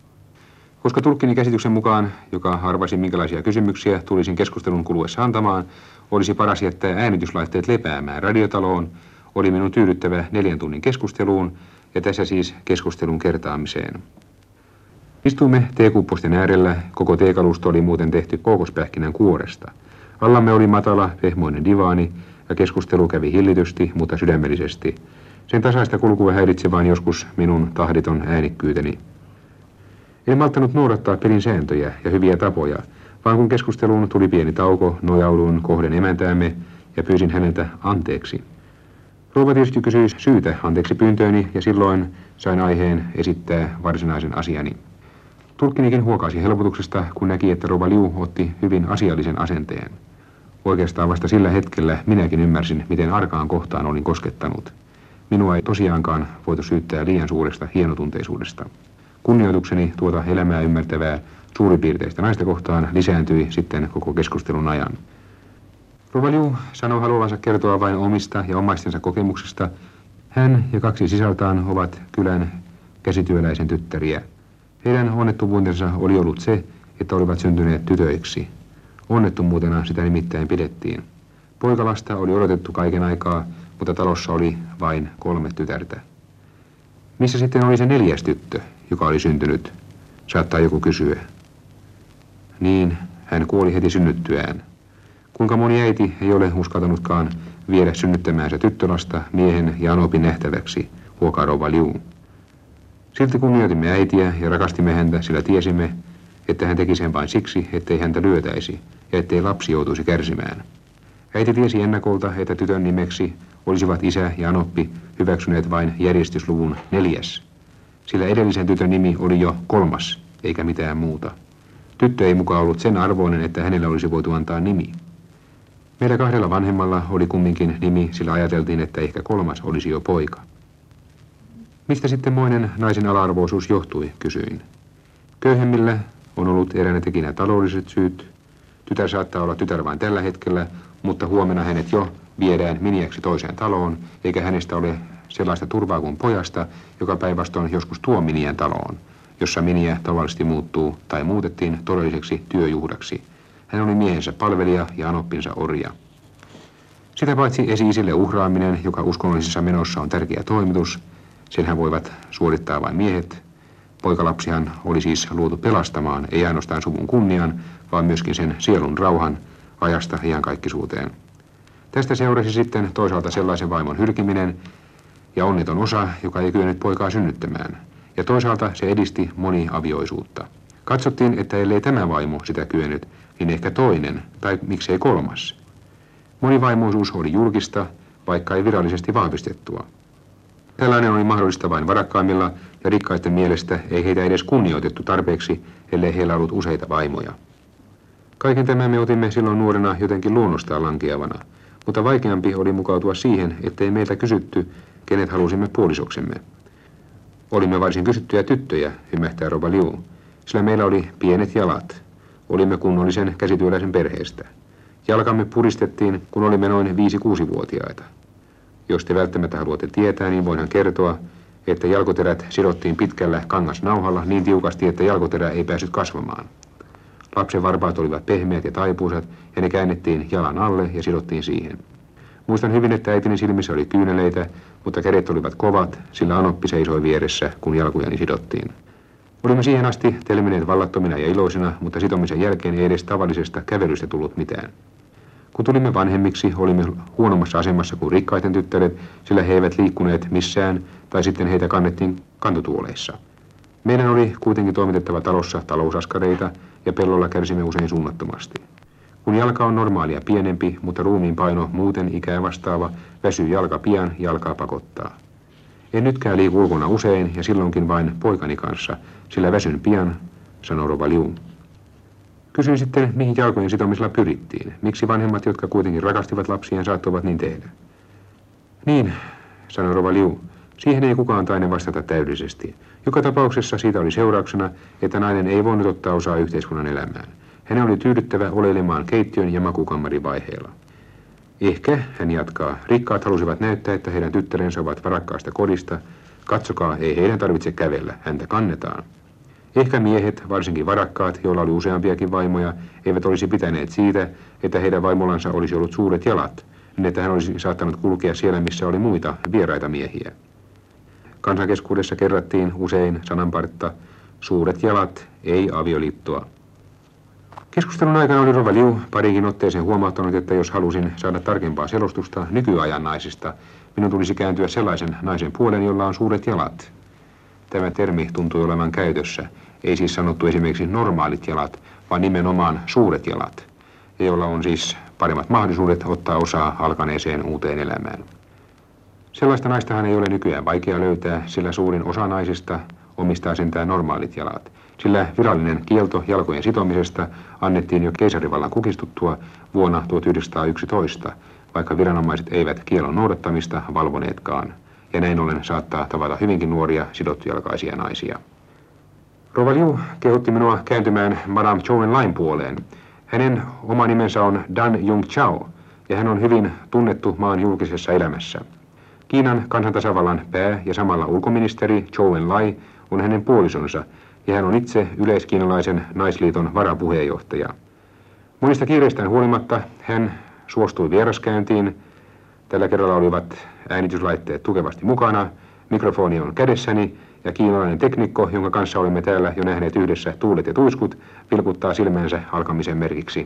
Koska tulkkini käsityksen mukaan, joka arvasi minkälaisia kysymyksiä tulisin keskustelun kuluessa antamaan, olisi paras jättää äänityslaitteet lepäämään radiotaloon, oli minun tyydyttävä neljän tunnin keskusteluun ja tässä siis keskustelun kertaamiseen. Istuimme teekupposten äärellä, koko teekalusto oli muuten tehty kookospähkinän kuoresta. Allamme oli matala, pehmoinen divaani ja keskustelu kävi hillitysti, mutta sydämellisesti. Sen tasaista kulkua häiritsi vain joskus minun tahditon äänikkyyteni. En malttanut noudattaa pelin sääntöjä ja hyviä tapoja, vaan kun keskusteluun tuli pieni tauko, nojauduin kohden emäntäämme ja pyysin häneltä anteeksi. Rouva tietysti kysyi syytä anteeksi pyyntööni ja silloin sain aiheen esittää varsinaisen asiani. Tulkkinikin huokasi helpotuksesta, kun näki, että rouva Liu otti hyvin asiallisen asenteen. Oikeastaan vasta sillä hetkellä minäkin ymmärsin, miten arkaan kohtaan olin koskettanut. Minua ei tosiaankaan voitu syyttää liian suuresta hienotunteisuudesta. Kunnioitukseni tuota elämää ymmärtävää suuripiirteistä naista kohtaan lisääntyi sitten koko keskustelun ajan. Rouva Liu sanoi haluavansa kertoa vain omista ja omaistensa kokemuksista. Hän ja kaksi sisartaan ovat kylän käsityöläisen tyttäriä. Heidän onnettomuutensa oli ollut se, että olivat syntyneet tytöiksi. Onnettomuutena sitä nimittäin pidettiin. Poikalasta oli odotettu kaiken aikaa, mutta talossa oli vain kolme tytärtä. Missä sitten oli se neljäs tyttö, joka oli syntynyt, saattaa joku kysyä. Niin, hän kuoli heti synnyttyään. Kuinka moni äiti ei ole uskaltanutkaan viedä synnyttämäänsä tyttölasta miehen ja anopin nähtäväksi, huokaa rouva Liu. Silti kunnioitimme äitiä ja rakastimme häntä, sillä tiesimme, että hän teki sen vain siksi, ettei häntä lyötäisi ja ettei lapsi joutuisi kärsimään. Äiti tiesi ennakolta, että tytön nimeksi olisivat isä ja anoppi hyväksyneet vain järjestysluvun neljäs, sillä edellisen tytön nimi oli jo kolmas, eikä mitään muuta. Tyttö ei mukaan ollut sen arvoinen, että hänelle olisi voitu antaa nimi. Meillä kahdella vanhemmalla oli kumminkin nimi, sillä ajateltiin, että ehkä kolmas olisi jo poika. Mistä sitten moinen naisen ala-arvoisuus johtui, kysyin. Köyhemmillä on ollut eräänä tekinä taloudelliset syyt. Tytär saattaa olla tytär vain tällä hetkellä, mutta huomenna hänet jo viedään miniäksi toiseen taloon, eikä hänestä ole sellaista turvaa kuin pojasta, joka päinvastoin joskus tuo miniän taloon, jossa miniä tavallisesti muuttuu tai muutettiin todelliseksi työjuhdaksi. Hän oli miehensä palvelija ja anoppinsa orja. Sitä paitsi esi-isille uhraaminen, joka uskonnollisessa menossa on tärkeä toimitus, senhän voivat suorittaa vain miehet. Poikalapsihan oli siis luotu pelastamaan, ei ainoastaan suvun kunnian, vaan myöskin sen sielun rauhan ajasta iankaikkisuuteen. Tästä seurasi sitten toisaalta sellaisen vaimon hylkiminen ja onneton osa, joka ei kyennyt poikaa synnyttämään. Ja toisaalta se edisti moniavioisuutta. Katsottiin, että ellei tämä vaimo sitä kyennyt, niin ehkä toinen, tai miksei kolmas. Monivaimuisuus oli julkista, vaikka ei virallisesti vahvistettua. Tällainen oli mahdollista vain varakkaimmilla, ja rikkaiden mielestä ei heitä edes kunnioitettu tarpeeksi, ellei heillä ollut useita vaimoja. Kaiken tämän me otimme silloin nuorena jotenkin luonnostaan lankeavana, mutta vaikeampi oli mukautua siihen, ettei meiltä kysytty, kenet halusimme puolisoksemme. Olimme varsin kysyttyjä tyttöjä, hymähtää rouva Liu, sillä meillä oli pienet jalat. Olimme kunnollisen käsityöläisen perheestä. Jalkamme puristettiin, kun olimme noin viisi-kuusivuotiaita. Jos te välttämättä haluatte tietää, niin voidaan kertoa, että jalkoterät sidottiin pitkällä kangasnauhalla niin tiukasti, että jalkoterä ei päässyt kasvamaan. Lapsen varpaat olivat pehmeät ja taipuisat, ja ne käännettiin jalan alle ja sidottiin siihen. Muistan hyvin, että äitini silmissä oli kyyneleitä, mutta kädet olivat kovat, sillä anoppi seisoi vieressä, kun jalkojani sidottiin. Olimme siihen asti telmineet vallattomina ja iloisina, mutta sitomisen jälkeen ei edes tavallisesta kävelystä tullut mitään. Kun tulimme vanhemmiksi, olimme huonommassa asemassa kuin rikkaiden tyttäret, sillä he eivät liikkuneet missään, tai sitten heitä kannettiin kantotuoleissa. Meidän oli kuitenkin toimitettava talossa talousaskareita, ja pellolla kärsimme usein suunnattomasti. Kun jalka on normaalia pienempi, mutta ruumiin paino muuten ikää vastaava, väsyy jalka pian ja alkaa pakottaa. En nytkään liiku ulkona usein ja silloinkin vain poikani kanssa, sillä väsyn pian, sanoi rouva Liu. Kysyin sitten, mihin jalkojen sitomisella pyrittiin. Miksi vanhemmat, jotka kuitenkin rakastivat lapsiaan, saattoivat niin tehdä? Niin, sanoi rouva Liu, siihen ei kukaan taine vastata täydellisesti. Joka tapauksessa siitä oli seurauksena, että nainen ei voinut ottaa osaa yhteiskunnan elämään. Hänen oli tyydyttävä oleilemaan keittiön ja makukammarin vaiheella. Ehkä, hän jatkaa, rikkaat halusivat näyttää, että heidän tyttärensä ovat varakkaasta kodista. Katsokaa, ei heidän tarvitse kävellä, häntä kannetaan. Ehkä miehet, varsinkin varakkaat, joilla oli useampiakin vaimoja, eivät olisi pitäneet siitä, että heidän vaimollansa olisi ollut suuret jalat, niin että hän olisi saattanut kulkea siellä, missä oli muita vieraita miehiä. Kansankeskuudessa kerrattiin usein sananpartta, suuret jalat, ei avioliittoa. Keskustelun aikana oli rouva Liu parikin otteeseen huomauttanut, että jos halusin saada tarkempaa selostusta nykyajan naisista, minun tulisi kääntyä sellaisen naisen puolen, jolla on suuret jalat. Tämä termi tuntui olevan käytössä. Ei siis sanottu esimerkiksi normaalit jalat, vaan nimenomaan suuret jalat, joilla on siis paremmat mahdollisuudet ottaa osaa alkaneeseen uuteen elämään. Sellaista naistahan ei ole nykyään vaikea löytää, sillä suurin osa naisista omistaa sentään normaalit jalat. Sillä virallinen kielto jalkojen sitomisesta annettiin jo keisarivallan kukistuttua vuonna tuhatyhdeksänsataayksitoista, vaikka viranomaiset eivät kielon noudattamista valvoneetkaan. Ja näin ollen saattaa tavata hyvinkin nuoria sidottujalkaisia naisia. Rouva Liu kehotti minua kääntymään Madame Chouen Lain puoleen. Hänen oma nimensä on Dan Jung Chao, ja hän on hyvin tunnettu maan julkisessa elämässä. Kiinan kansantasavallan pää ja samalla ulkoministeri Zhou Enlai on hänen puolisonsa, ja hän on itse yleiskiinalaisen naisliiton varapuheenjohtaja. Monista kiireistään huolimatta hän suostui vieraskäyntiin. Tällä kerralla olivat äänityslaitteet tukevasti mukana, mikrofoni on kädessäni ja kiinalainen teknikko, jonka kanssa olemme täällä jo nähneet yhdessä tuulet ja tuiskut, vilkuttaa silmänsä alkamisen merkiksi.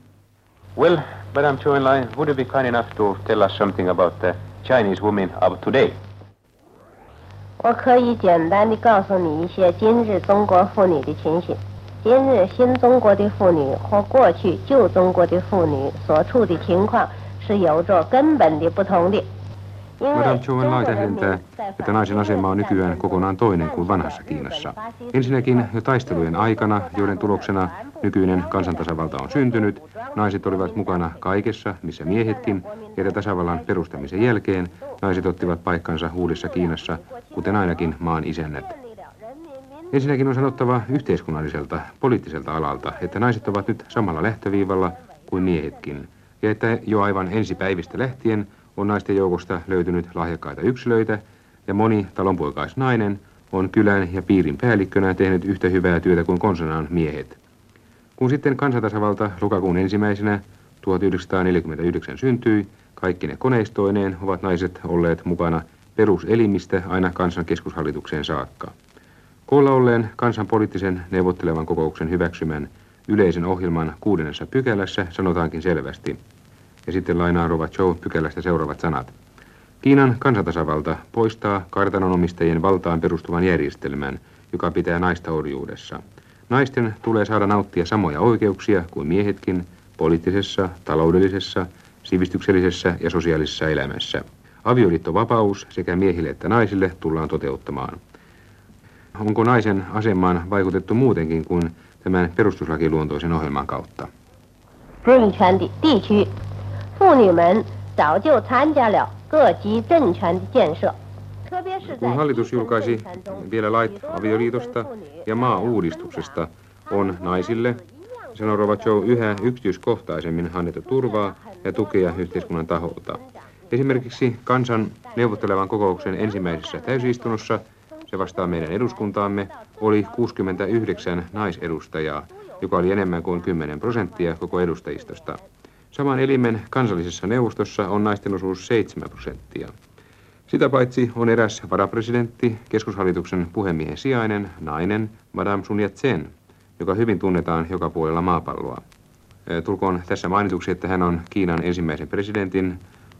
Well, Madame Zhou Enlai, would you be kind enough to tell us something about the Chinese women of today? 我可以简单地告诉你一些今日中国妇女的情形。今日新中国的妇女和过去旧中国的妇女所处的情况是有着根本的不同的。 Madame Zhou Enlai tähdentää, että naisen asema on nykyään kokonaan toinen kuin vanhassa Kiinassa. Ensinnäkin jo taistelujen aikana, joiden tuloksena nykyinen kansantasavalta on syntynyt, naiset olivat mukana kaikessa, missä miehetkin, ja tasavallan perustamisen jälkeen naiset ottivat paikkansa uudessa Kiinassa, kuten ainakin maan isännät. Ensinnäkin on sanottava yhteiskunnalliselta, poliittiselta alalta, että naiset ovat nyt samalla lähtöviivalla kuin miehetkin, ja että jo aivan ensipäivistä lähtien on naisten joukosta löytynyt lahjakkaita yksilöitä, ja moni talonpoikaisnainen on kylän ja piirin päällikkönä tehnyt yhtä hyvää työtä kuin konsanaan miehet. Kun sitten kansantasavalta lokakuun ensimmäisenä tuhatyhdeksänsataaneljäkymmentäyhdeksän syntyi, kaikki ne koneistoineen ovat naiset olleet mukana peruselimistä aina kansan keskushallitukseen saakka. Koolla olleen kansan poliittisen neuvottelevan kokouksen hyväksymän yleisen ohjelman kuudennessa pykälässä sanotaankin selvästi. Ja sitten lainaa rouva Zhou pykälästä seuraavat sanat. Kiinan kansantasavalta poistaa kartanonomistajien valtaan perustuvan järjestelmän, joka pitää naista orjuudessa. Naisten tulee saada nauttia samoja oikeuksia kuin miehetkin poliittisessa, taloudellisessa, sivistyksellisessä ja sosiaalisessa elämässä. Avioliittovapaus sekä miehille että naisille tullaan toteuttamaan. Onko naisen asemaan vaikutettu muutenkin kuin tämän perustuslakiluontoisen ohjelman kautta? 政权的地区，妇女们早就参加了各级政权的建设。 Kun hallitus julkaisi vielä lait avioliitosta ja maa-uudistuksesta, on naisille, sanoi rouva Zhou, yhä yksityiskohtaisemmin annettu turvaa ja tukea yhteiskunnan taholta. Esimerkiksi kansan neuvottelevan kokouksen ensimmäisessä täysistunnossa, se vastaa meidän eduskuntaamme, oli kuusikymmentäyhdeksän naisedustajaa, joka oli enemmän kuin kymmenen prosenttia koko edustajistosta. Saman elimen kansallisessa neuvostossa on naisten osuus seitsemän prosenttia. Sitä paitsi on eräs varapresidentti, keskushallituksen puhemiehen sijainen, nainen, Madame Sun Yat-sen, joka hyvin tunnetaan joka puolella maapalloa. Tulkoon tässä mainituksi, että hän on Kiinan ensimmäisen presidentin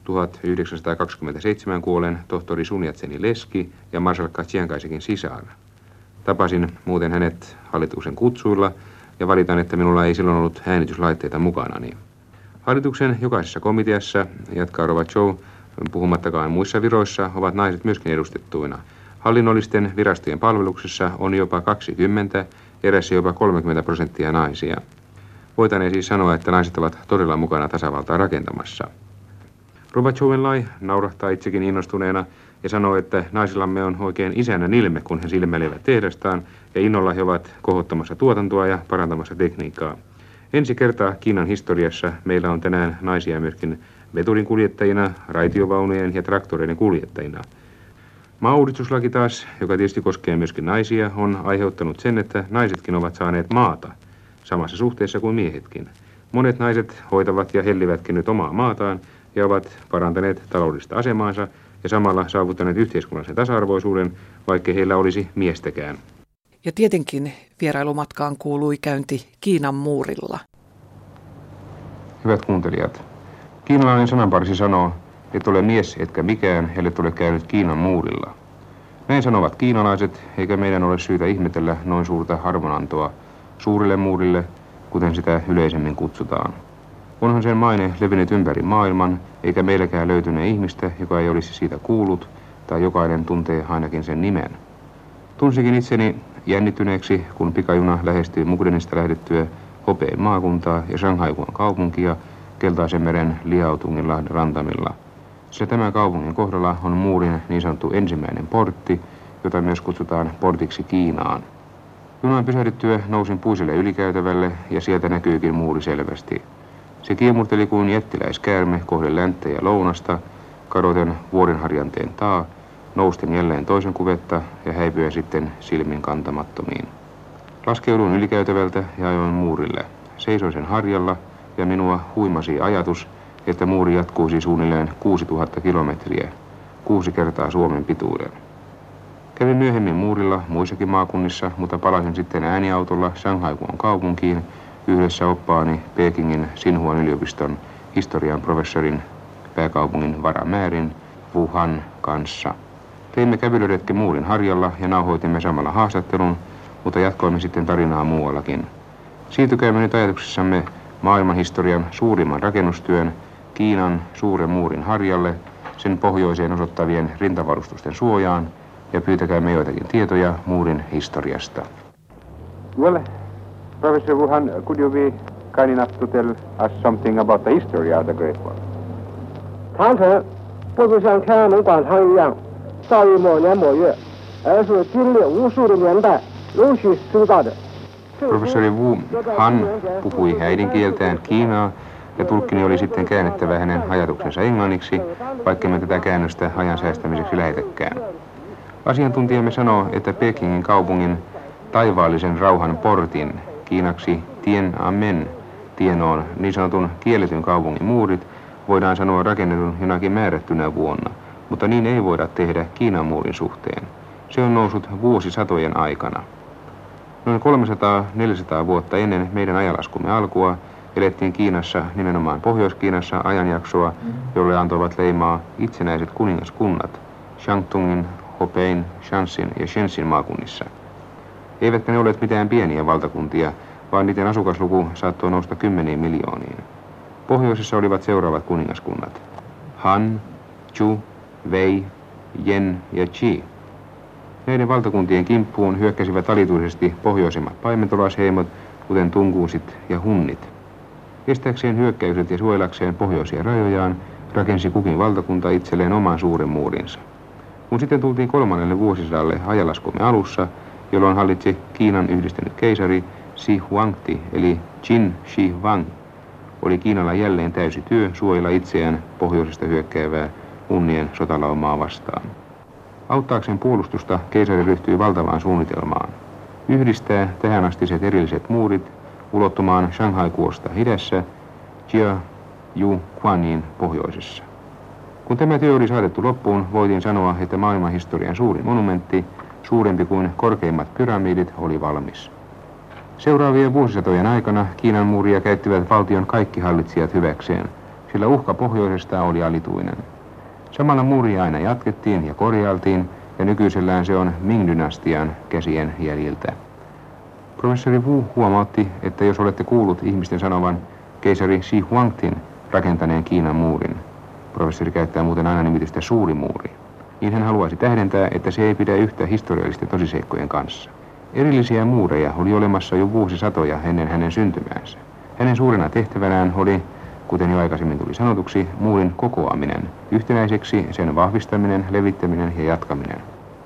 tuhatyhdeksänsataakaksikymmentäseitsemän kuolleen tohtori Sun Yat-senin leski ja marsalkka Chiang Kai-shekin sisar. Tapasin muuten hänet hallituksen kutsuilla ja valitan, että minulla ei silloin ollut äänityslaitteita mukanani. Hallituksen jokaisessa komiteassa, jatkaa rouva Zhou, puhumattakaan muissa viroissa, ovat naiset myöskin edustettuina. Hallinnollisten virastojen palveluksessa on jopa kaksikymmentä, erässä jopa kolmekymmentä prosenttia naisia. Voitaneen siis sanoa, että naiset ovat todella mukana tasavaltaa rakentamassa. Gorbatšovin lai naurahtaa itsekin innostuneena ja sanoo, että naisillamme on oikein isännän ilme, kun he silmäilevät tehdastaan ja innolla he ovat kohottamassa tuotantoa ja parantamassa tekniikkaa. Ensi kertaa Kiinan historiassa meillä on tänään naisia myöskin veturin kuljettajina, raitiovaunujen ja traktoreiden kuljettajina. Maauudistuslaki taas, joka tietysti koskee myöskin naisia, on aiheuttanut sen, että naisetkin ovat saaneet maata, samassa suhteessa kuin miehetkin. Monet naiset hoitavat ja hellivätkin nyt omaa maataan ja ovat parantaneet taloudellista asemaansa ja samalla saavuttaneet yhteiskunnallisen tasa-arvoisuuden, vaikka heillä olisi miestäkään. Ja tietenkin vierailumatkaan kuului käynti Kiinan muurilla. Hyvät kuuntelijat, kiinalainen sananparsi sanoo, et ole mies etkä mikään, ellei ole käynyt Kiinan muurilla. Näin sanovat kiinalaiset, eikä meidän ole syytä ihmetellä noin suurta arvonantoa suurille muurille, kuten sitä yleisemmin kutsutaan. Onhan sen maine levinnyt ympäri maailman, eikä meilläkään löytyne ihmistä, joka ei olisi siitä kuullut, tai jokainen tuntee ainakin sen nimen. Tunsikin itseni jännittyneeksi, kun pikajuna lähestyi Mukdenista lähdettyä Hopein maakuntaa ja Shanghaihuan kaupunkia Keltaisen meren Liaotunginlahden rantamilla. Se tämän kaupungin kohdalla on muurin niin sanottu ensimmäinen portti, jota myös kutsutaan portiksi Kiinaan. Junan pysähdyttyä nousin puiselle ylikäytävälle ja sieltä näkyykin muuri selvästi. Se kiemurteli kuin jättiläiskäärme kohden länttä ja lounasta, kadoten vuorenharjanteen taa, nousten jälleen toisen kuvetta ja häipyä sitten silmin kantamattomiin. Laskeuduin ylikäytävältä ja ajoin muurille. Seisoin sen harjalla ja minua huimasi ajatus, että muuri jatkuisi suunnilleen kuusituhatta kilometriä, kuusi kertaa Suomen pituuden. Kävin myöhemmin muurilla muissakin maakunnissa, mutta palasin sitten ääniautolla Shanghaihuan kaupunkiin yhdessä oppaani Pekingin Sinhuan yliopiston historian professorin pääkaupungin varamäärin Wuhan kanssa. Teimme kävelyretken muurin harjalla ja nauhoitimme samalla haastattelun, mutta jatkoimme sitten tarinaa muuallakin. Siirtykäämme nyt ajatuksissamme maailmanhistorian suurimman rakennustyön Kiinan suuren muurin harjalle, sen pohjoiseen osoittavien rintavarustusten suojaan ja pyytäkäämme joitakin tietoja muurin historiasta. Well, Professor Wuhan, could you be kind enough to tell us something about the history of the Great Wall? 长城不是像天安门广场一样造于某年某月，而是经历无数的年代陆续塑造的。 Professori Wu Han puhui äidinkieltään Kiinaa ja tulkkini oli sitten käännettävä hänen ajatuksensa englanniksi, vaikka me tätä käännöstä ajan säästämiseksi lähetäkään. Asiantuntijamme sanoo, että Pekingin kaupungin taivaallisen rauhan portin, kiinaksi Tiananmen, tienoon niin sanotun kielletyn kaupungin muurit, voidaan sanoa rakennetun jonakin määrättynä vuonna, mutta niin ei voida tehdä Kiinan muurin suhteen. Se on noussut vuosisatojen aikana. Noin kolmesataa neljäsataa vuotta ennen meidän ajanlaskumme alkua elettiin Kiinassa, nimenomaan Pohjois-Kiinassa, ajanjaksoa, jolle antoivat leimaa itsenäiset kuningaskunnat Shanhtungin, Hopein, Shanxin ja Shenzhen maakunnissa. Eivätkä ne olleet mitään pieniä valtakuntia, vaan niiden asukasluku saattoi nousta kymmeniin miljooniin. Pohjoisessa olivat seuraavat kuningaskunnat: Han, Chu, Wei, Yen ja Qi. Näiden valtakuntien kimppuun hyökkäsivät alituisesti pohjoisimmat paimentolaisheimot, kuten tunguusit ja hunnit. Estääkseen hyökkäykset ja suojelakseen pohjoisia rajojaan rakensi kukin valtakunta itselleen oman suuren muurinsa. Kun sitten tultiin kolmannelle vuosisadalle ajanlaskumme alussa, jolloin hallitsi Kiinan yhdistynyt keisari Shi Huangdi eli Qin Shi Huang, oli Kiinalla jälleen täysi työ suojella itseään pohjoisesta hyökkäävää hunnien sotalaumaa vastaan. Auttaakseen puolustusta keisari ryhtyi valtavaan suunnitelmaan. Yhdistää tähänastiset erilliset muurit ulottumaan Shanghai-kuosta idässä, Jia Yu Quanin pohjoisessa. Kun tämä työ oli saatettu loppuun, voitiin sanoa, että maailmanhistorian suurin monumentti, suurempi kuin korkeimmat pyramidit, oli valmis. Seuraavien vuosisatojen aikana Kiinan muuria käyttivät valtion kaikki hallitsijat hyväkseen, sillä uhka pohjoisesta oli alituinen. Samalla muuria aina jatkettiin ja korjailtiin, ja nykyisellään se on Ming-dynastian käsien jäljiltä. Professori Wu huomautti, että jos olette kuullut ihmisten sanovan keisari Shi Huangdin rakentaneen Kiinan muurin, professori käyttää muuten aina nimitystä suuri muuri, niin hän haluaisi tähdentää, että se ei pidä yhtä historiallisten tosiseikkojen kanssa. Erillisiä muureja oli olemassa jo vuosisatoja ennen hänen syntymäänsä. Hänen suurena tehtävänään oli, kuten jo aikaisemmin tuli sanotuksi, muurin kokoaminen, yhtenäiseksi sen vahvistaminen, levittäminen ja jatkaminen.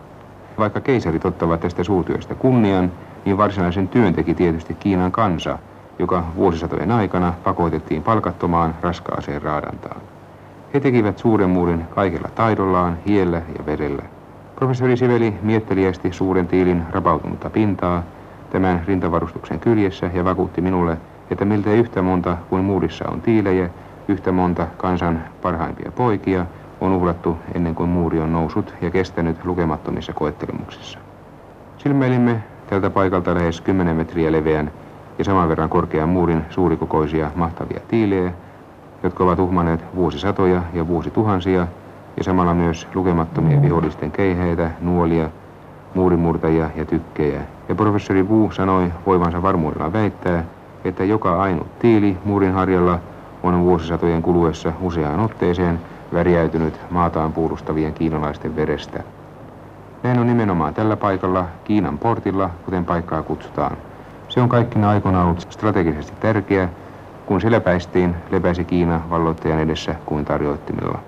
Vaikka keisarit ottavat tästä suurtyöstä kunnian, niin varsinaisen työn teki tietysti Kiinan kansa, joka vuosisatojen aikana pakotettiin palkattomaan raskaaseen raadantaan. He tekivät suuren muurin kaikella taidollaan, hiellä ja verellä. Professori siveli mietteliästi suuren tiilin rapautunutta pintaa tämän rintavarustuksen kyljessä ja vakuutti minulle, että miltei yhtä monta kuin muurissa on tiilejä, yhtä monta kansan parhaimpia poikia on uhrattu ennen kuin muuri on noussut ja kestänyt lukemattomissa koettelemuksissa. Silmäilimme tältä paikalta lähes kymmenen metriä leveän ja saman verran korkean muurin suurikokoisia mahtavia tiilejä, jotka ovat uhmanneet vuosisatoja ja vuosituhansia ja samalla myös lukemattomien vihollisten keihäitä, nuolia, muurimurtajia ja tykkejä. Ja professori Wu sanoi voivansa varmuudella väittää, että joka ainut tiili muurin harjalla on vuosisatojen kuluessa useaan otteeseen värjäytynyt maataan puolustavien kiinalaisten verestä. Näin on nimenomaan tällä paikalla, Kiinan portilla, kuten paikkaa kutsutaan. Se on kaikkina aikoina ollut strategisesti tärkeä, kun se läpäistiin, lepäisi Kiina valloittajan edessä kuin tarjoittimilla.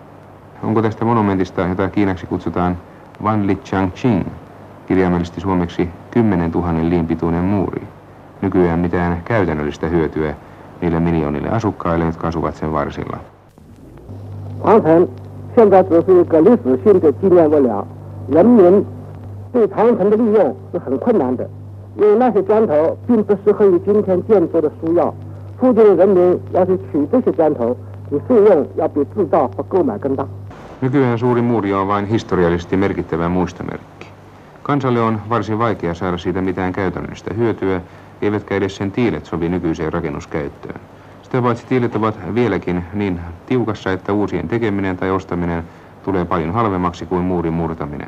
Onko tästä monumentista, jota kiinaksi kutsutaan Wanlichangqing, kirjaimellisesti suomeksi kymmenen tuhannen liin pituinen muuri, nykyään mitään käytännöllistä hyötyä niille miljoonille asukkaille, jotka asuvat sen varsilla? 长城现在只是一个历史性的纪念物料，人民对长城的利用是很困难的，因为那些砖头并不适合于今天建筑的需要。附近的人民要去取这些砖头，你费用要比制造和购买更大。 Nykyään suuri muuri on vain historiallisesti merkittävä muistomerkki. Kansalle on varsin vaikea saada siitä mitään käytännöllistä hyötyä, eivätkä edes sen tiilet sovi nykyiseen rakennuskäyttöön. Sitä paitsi tiilet ovat vieläkin niin tiukassa, että uusien tekeminen tai ostaminen tulee paljon halvemmaksi kuin muurin murtaminen.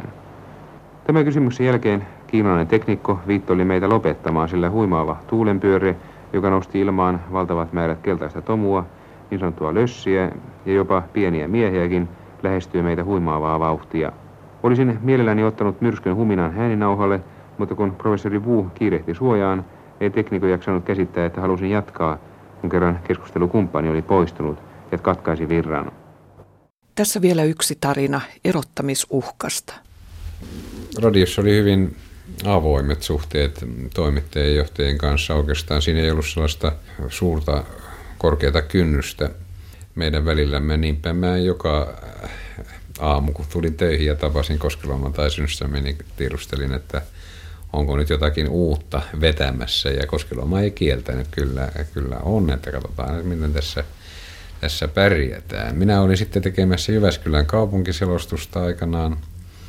Tämän kysymyksen jälkeen kiinalainen teknikko viittoli meitä lopettamaan, sillä huimaava tuulenpyörre, joka nosti ilmaan valtavat määrät keltaista tomua, niin sanottua lössiä ja jopa pieniä miehiäkin, lähestyy meitä huimaavaa vauhtia. Olisin mielelläni ottanut myrskyn huminan ääninauhalle, mutta kun professori Wu kiirehti suojaan, ei teknikko jaksanut käsittää, että halusin jatkaa, kun kerran keskustelukumppani oli poistunut ja katkaisi virran. Tässä vielä yksi tarina erottamisuhkasta. Radiossa oli hyvin avoimet suhteet toimittajien ja johtajien kanssa. Oikeastaan siinä ei ollut sellaista suurta korkeata kynnystä meidän välillämme. Niinpä mä joka aamu, kun tulin töihin ja tapasin Koskeloman tai Synssämin, niin tiedustelin, että onko nyt jotakin uutta vetämässä. Ja Koskeloma ei kieltänyt, kyllä, kyllä on, että katsotaan, miten tässä, tässä pärjätään. Minä olin sitten tekemässä Jyväskylän kaupunkiselostusta aikanaan,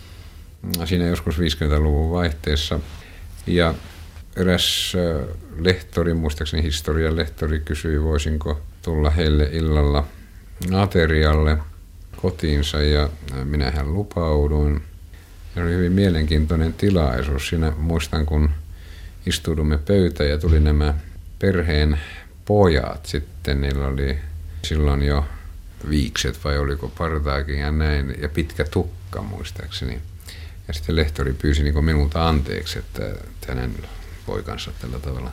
siinä joskus viisikymmentäluvun vaihteessa. Ja eräs lehtori, muistaakseni historian lehtori, kysyi, voisinko tulla heille illalla aterialle kotiinsa, ja minähän lupauduin. Se oli hyvin mielenkiintoinen tilaisuus. Siinä muistan, kun istuudumme pöytään ja tuli nämä perheen pojat sitten. Niillä oli silloin jo viikset vai oliko partaakin ja näin, ja pitkä tukka muistaakseni. Ja sitten lehtori pyysi niin kuin minulta anteeksi, että hänen poikansa tällä tavalla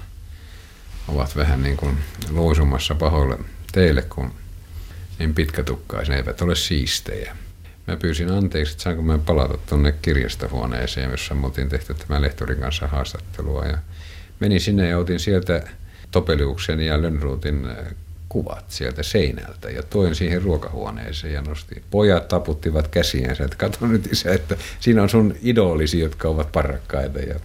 ovat vähän niin kuin luisumassa pahoille teille, kun niin pitkätukkaisia eivät ole siistejä. Mä pyysin anteeksi, että saanko mä palata tuonne kirjastohuoneeseen, jossa me oltiin tehty tämän lehtorin kanssa haastattelua. Ja menin sinne ja otin sieltä Topeliuksen ja Lönnruutin kuvat sieltä seinältä ja toin siihen ruokahuoneeseen ja nostin. Pojat taputtivat käsiänsä, että katso nyt isä, että siinä on sun idolisi, jotka ovat parrakkaita ja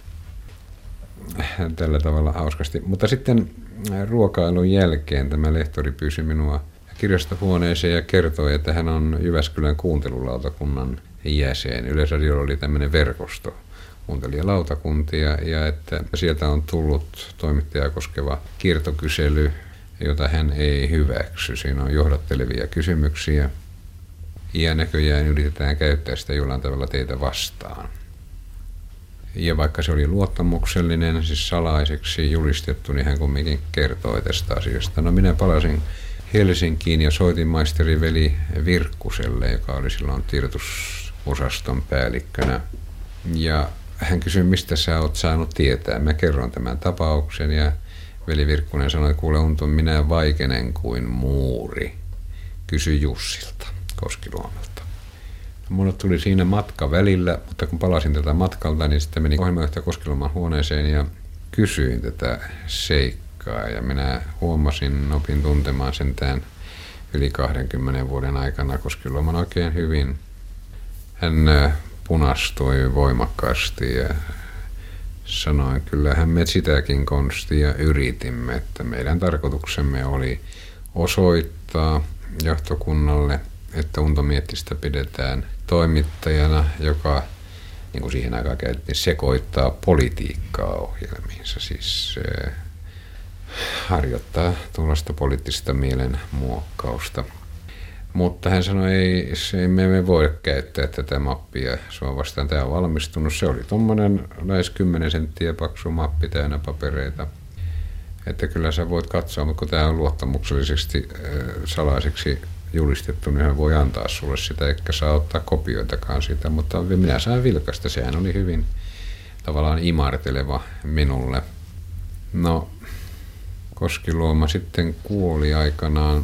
tällä tavalla hauskasti. Mutta sitten ruokailun jälkeen tämä lehtori pyysi minua kirjastohuoneeseen ja kertoi, että hän on Jyväskylän kuuntelulautakunnan jäsen. Yleisradiolla oli tämmöinen verkosto kuuntelijalautakuntia ja että sieltä on tullut toimittajaa koskeva kiertokysely, jota hän ei hyväksy. Siinä on johdattelevia kysymyksiä ja näköjään yritetään käyttää sitä jollain tavalla teitä vastaan. Ja vaikka se oli luottamuksellinen, siis salaiseksi julistettu, niin hän kumminkin kertoi tästä asiasta. No minä palasin Helsinkiin ja soitin maisteri veli Virkkuselle, joka oli silloin tiedotusosaston päällikkönä. Ja hän kysyi, mistä sä oot saanut tietää. Mä kerron tämän tapauksen ja veli Virkkunen sanoi, kuule Unto, minä vaikenen kuin muuri. Kysy Jussilta Koskiluomalta. Mulle tuli siinä matka välillä, mutta kun palasin tätä matkalta, niin sitten menin ohjelmajohtaja Koskiluoman huoneeseen ja kysyin tätä seikkaa. Ja minä huomasin, opin tuntemaan sentään yli kahdenkymmenen vuoden aikana Koskiluoman oikein hyvin. Hän punastui voimakkaasti ja sanoi, kyllähän me sitäkin konstia yritimme, että meidän tarkoituksemme oli osoittaa johtokunnalle, että Unto Miettistä pidetään toimittajana, joka, niin kuin siihen aikaan käytettiin, sekoittaa politiikkaa ohjelmiinsa, siis eh, harjoittaa tuollaista poliittista mielenmuokkausta. Mutta hän sanoi, ei, se, me emme voi käyttää tätä mappia sua vastaan. Tämä on valmistunut. Se oli tuommoinen lähes kymmenen senttiä paksu mappi täynnä papereita. Että kyllä sä voit katsoa, mutta kun tämä on luottamuksellisesti äh, salaiseksi julistettu, niin hän voi antaa sulle sitä, eikä saa ottaa kopioitakaan siitä. Mutta minä sain vilkaista. Sehän oli hyvin tavallaan imarteleva minulle. No, Koskiluoma sitten kuoli aikanaan.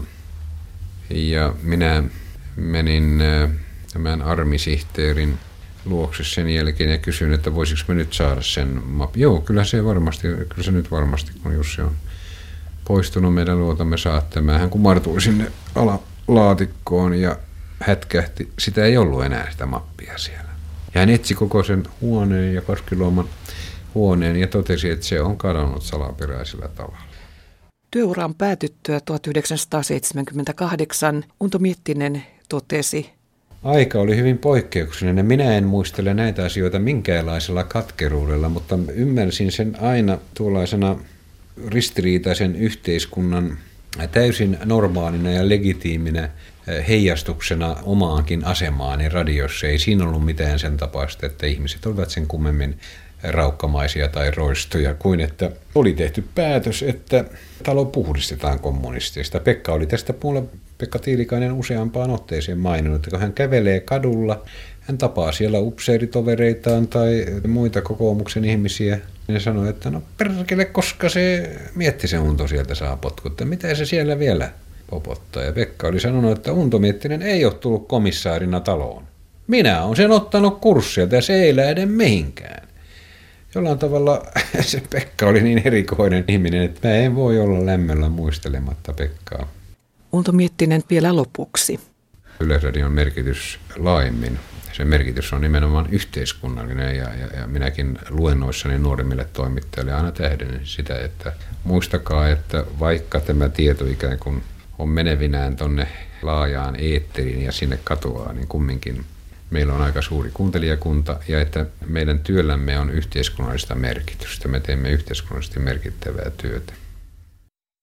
Ja minä menin tämän armisihteerin luokse sen jälkeen ja kysyin, että voisiko me nyt saada sen mapin. Joo, kyllä se varmasti, kyllä se nyt varmasti, kun Jussi on poistunut meidän luotamme saattamaan. Hän kumartui sinne alalaatikkoon ja hätkähti. Sitä ei ollut enää sitä mappia siellä. Ja hän etsi koko sen huoneen ja Koskiluoman huoneen ja totesi, että se on kadonnut salaperäisellä tavalla. Työuran päätyttyä tuhatyhdeksänsataaseitsemänkymmentäkahdeksan Unto Miettinen totesi: Aika oli hyvin poikkeuksellinen. Minä en muistele näitä asioita minkäänlaisella katkeruudella, mutta ymmärsin sen aina tuollaisena ristiriitaisen yhteiskunnan täysin normaalina ja legitiiminä heijastuksena omaankin asemaani radiossa. Ei siinä ollut mitään sen tapaista, että ihmiset olivat sen kummemmin raukkamaisia tai roistoja, kuin että oli tehty päätös, että talo puhdistetaan kommunisteista. Pekka oli tästä puolella, Pekka Tiilikainen useampaan otteeseen maininnut, että kun hän kävelee kadulla, hän tapaa siellä upseeritovereitaan tai muita kokoomuksen ihmisiä, ja sanoi, että no perkele, koska se mietti se Unto sieltä saa potkut, mitä se siellä vielä popottaa. Ja Pekka oli sanonut, että Unto Miettinen ei ole tullut komissaarina taloon. Minä olen sen ottanut kurssilta ja se ei lähde mihinkään. Jollain tavalla se Pekka oli niin erikoinen ihminen, että mä en voi olla lämmöllä muistelematta Pekkaa. Unto Miettinen vielä lopuksi. Yleisradion merkitys laajemmin. Sen merkitys on nimenomaan yhteiskunnallinen ja, ja, ja minäkin luennoissani nuoremmille toimittajille aina tähdennän sitä, että muistakaa, että vaikka tämä tieto ikään kuin on menevinään tonne laajaan eetteriin ja sinne katoaa, niin kumminkin meillä on aika suuri kuuntelijakunta ja että meidän työllämme on yhteiskunnallista merkitystä. Me teemme yhteiskunnallisesti merkittävää työtä.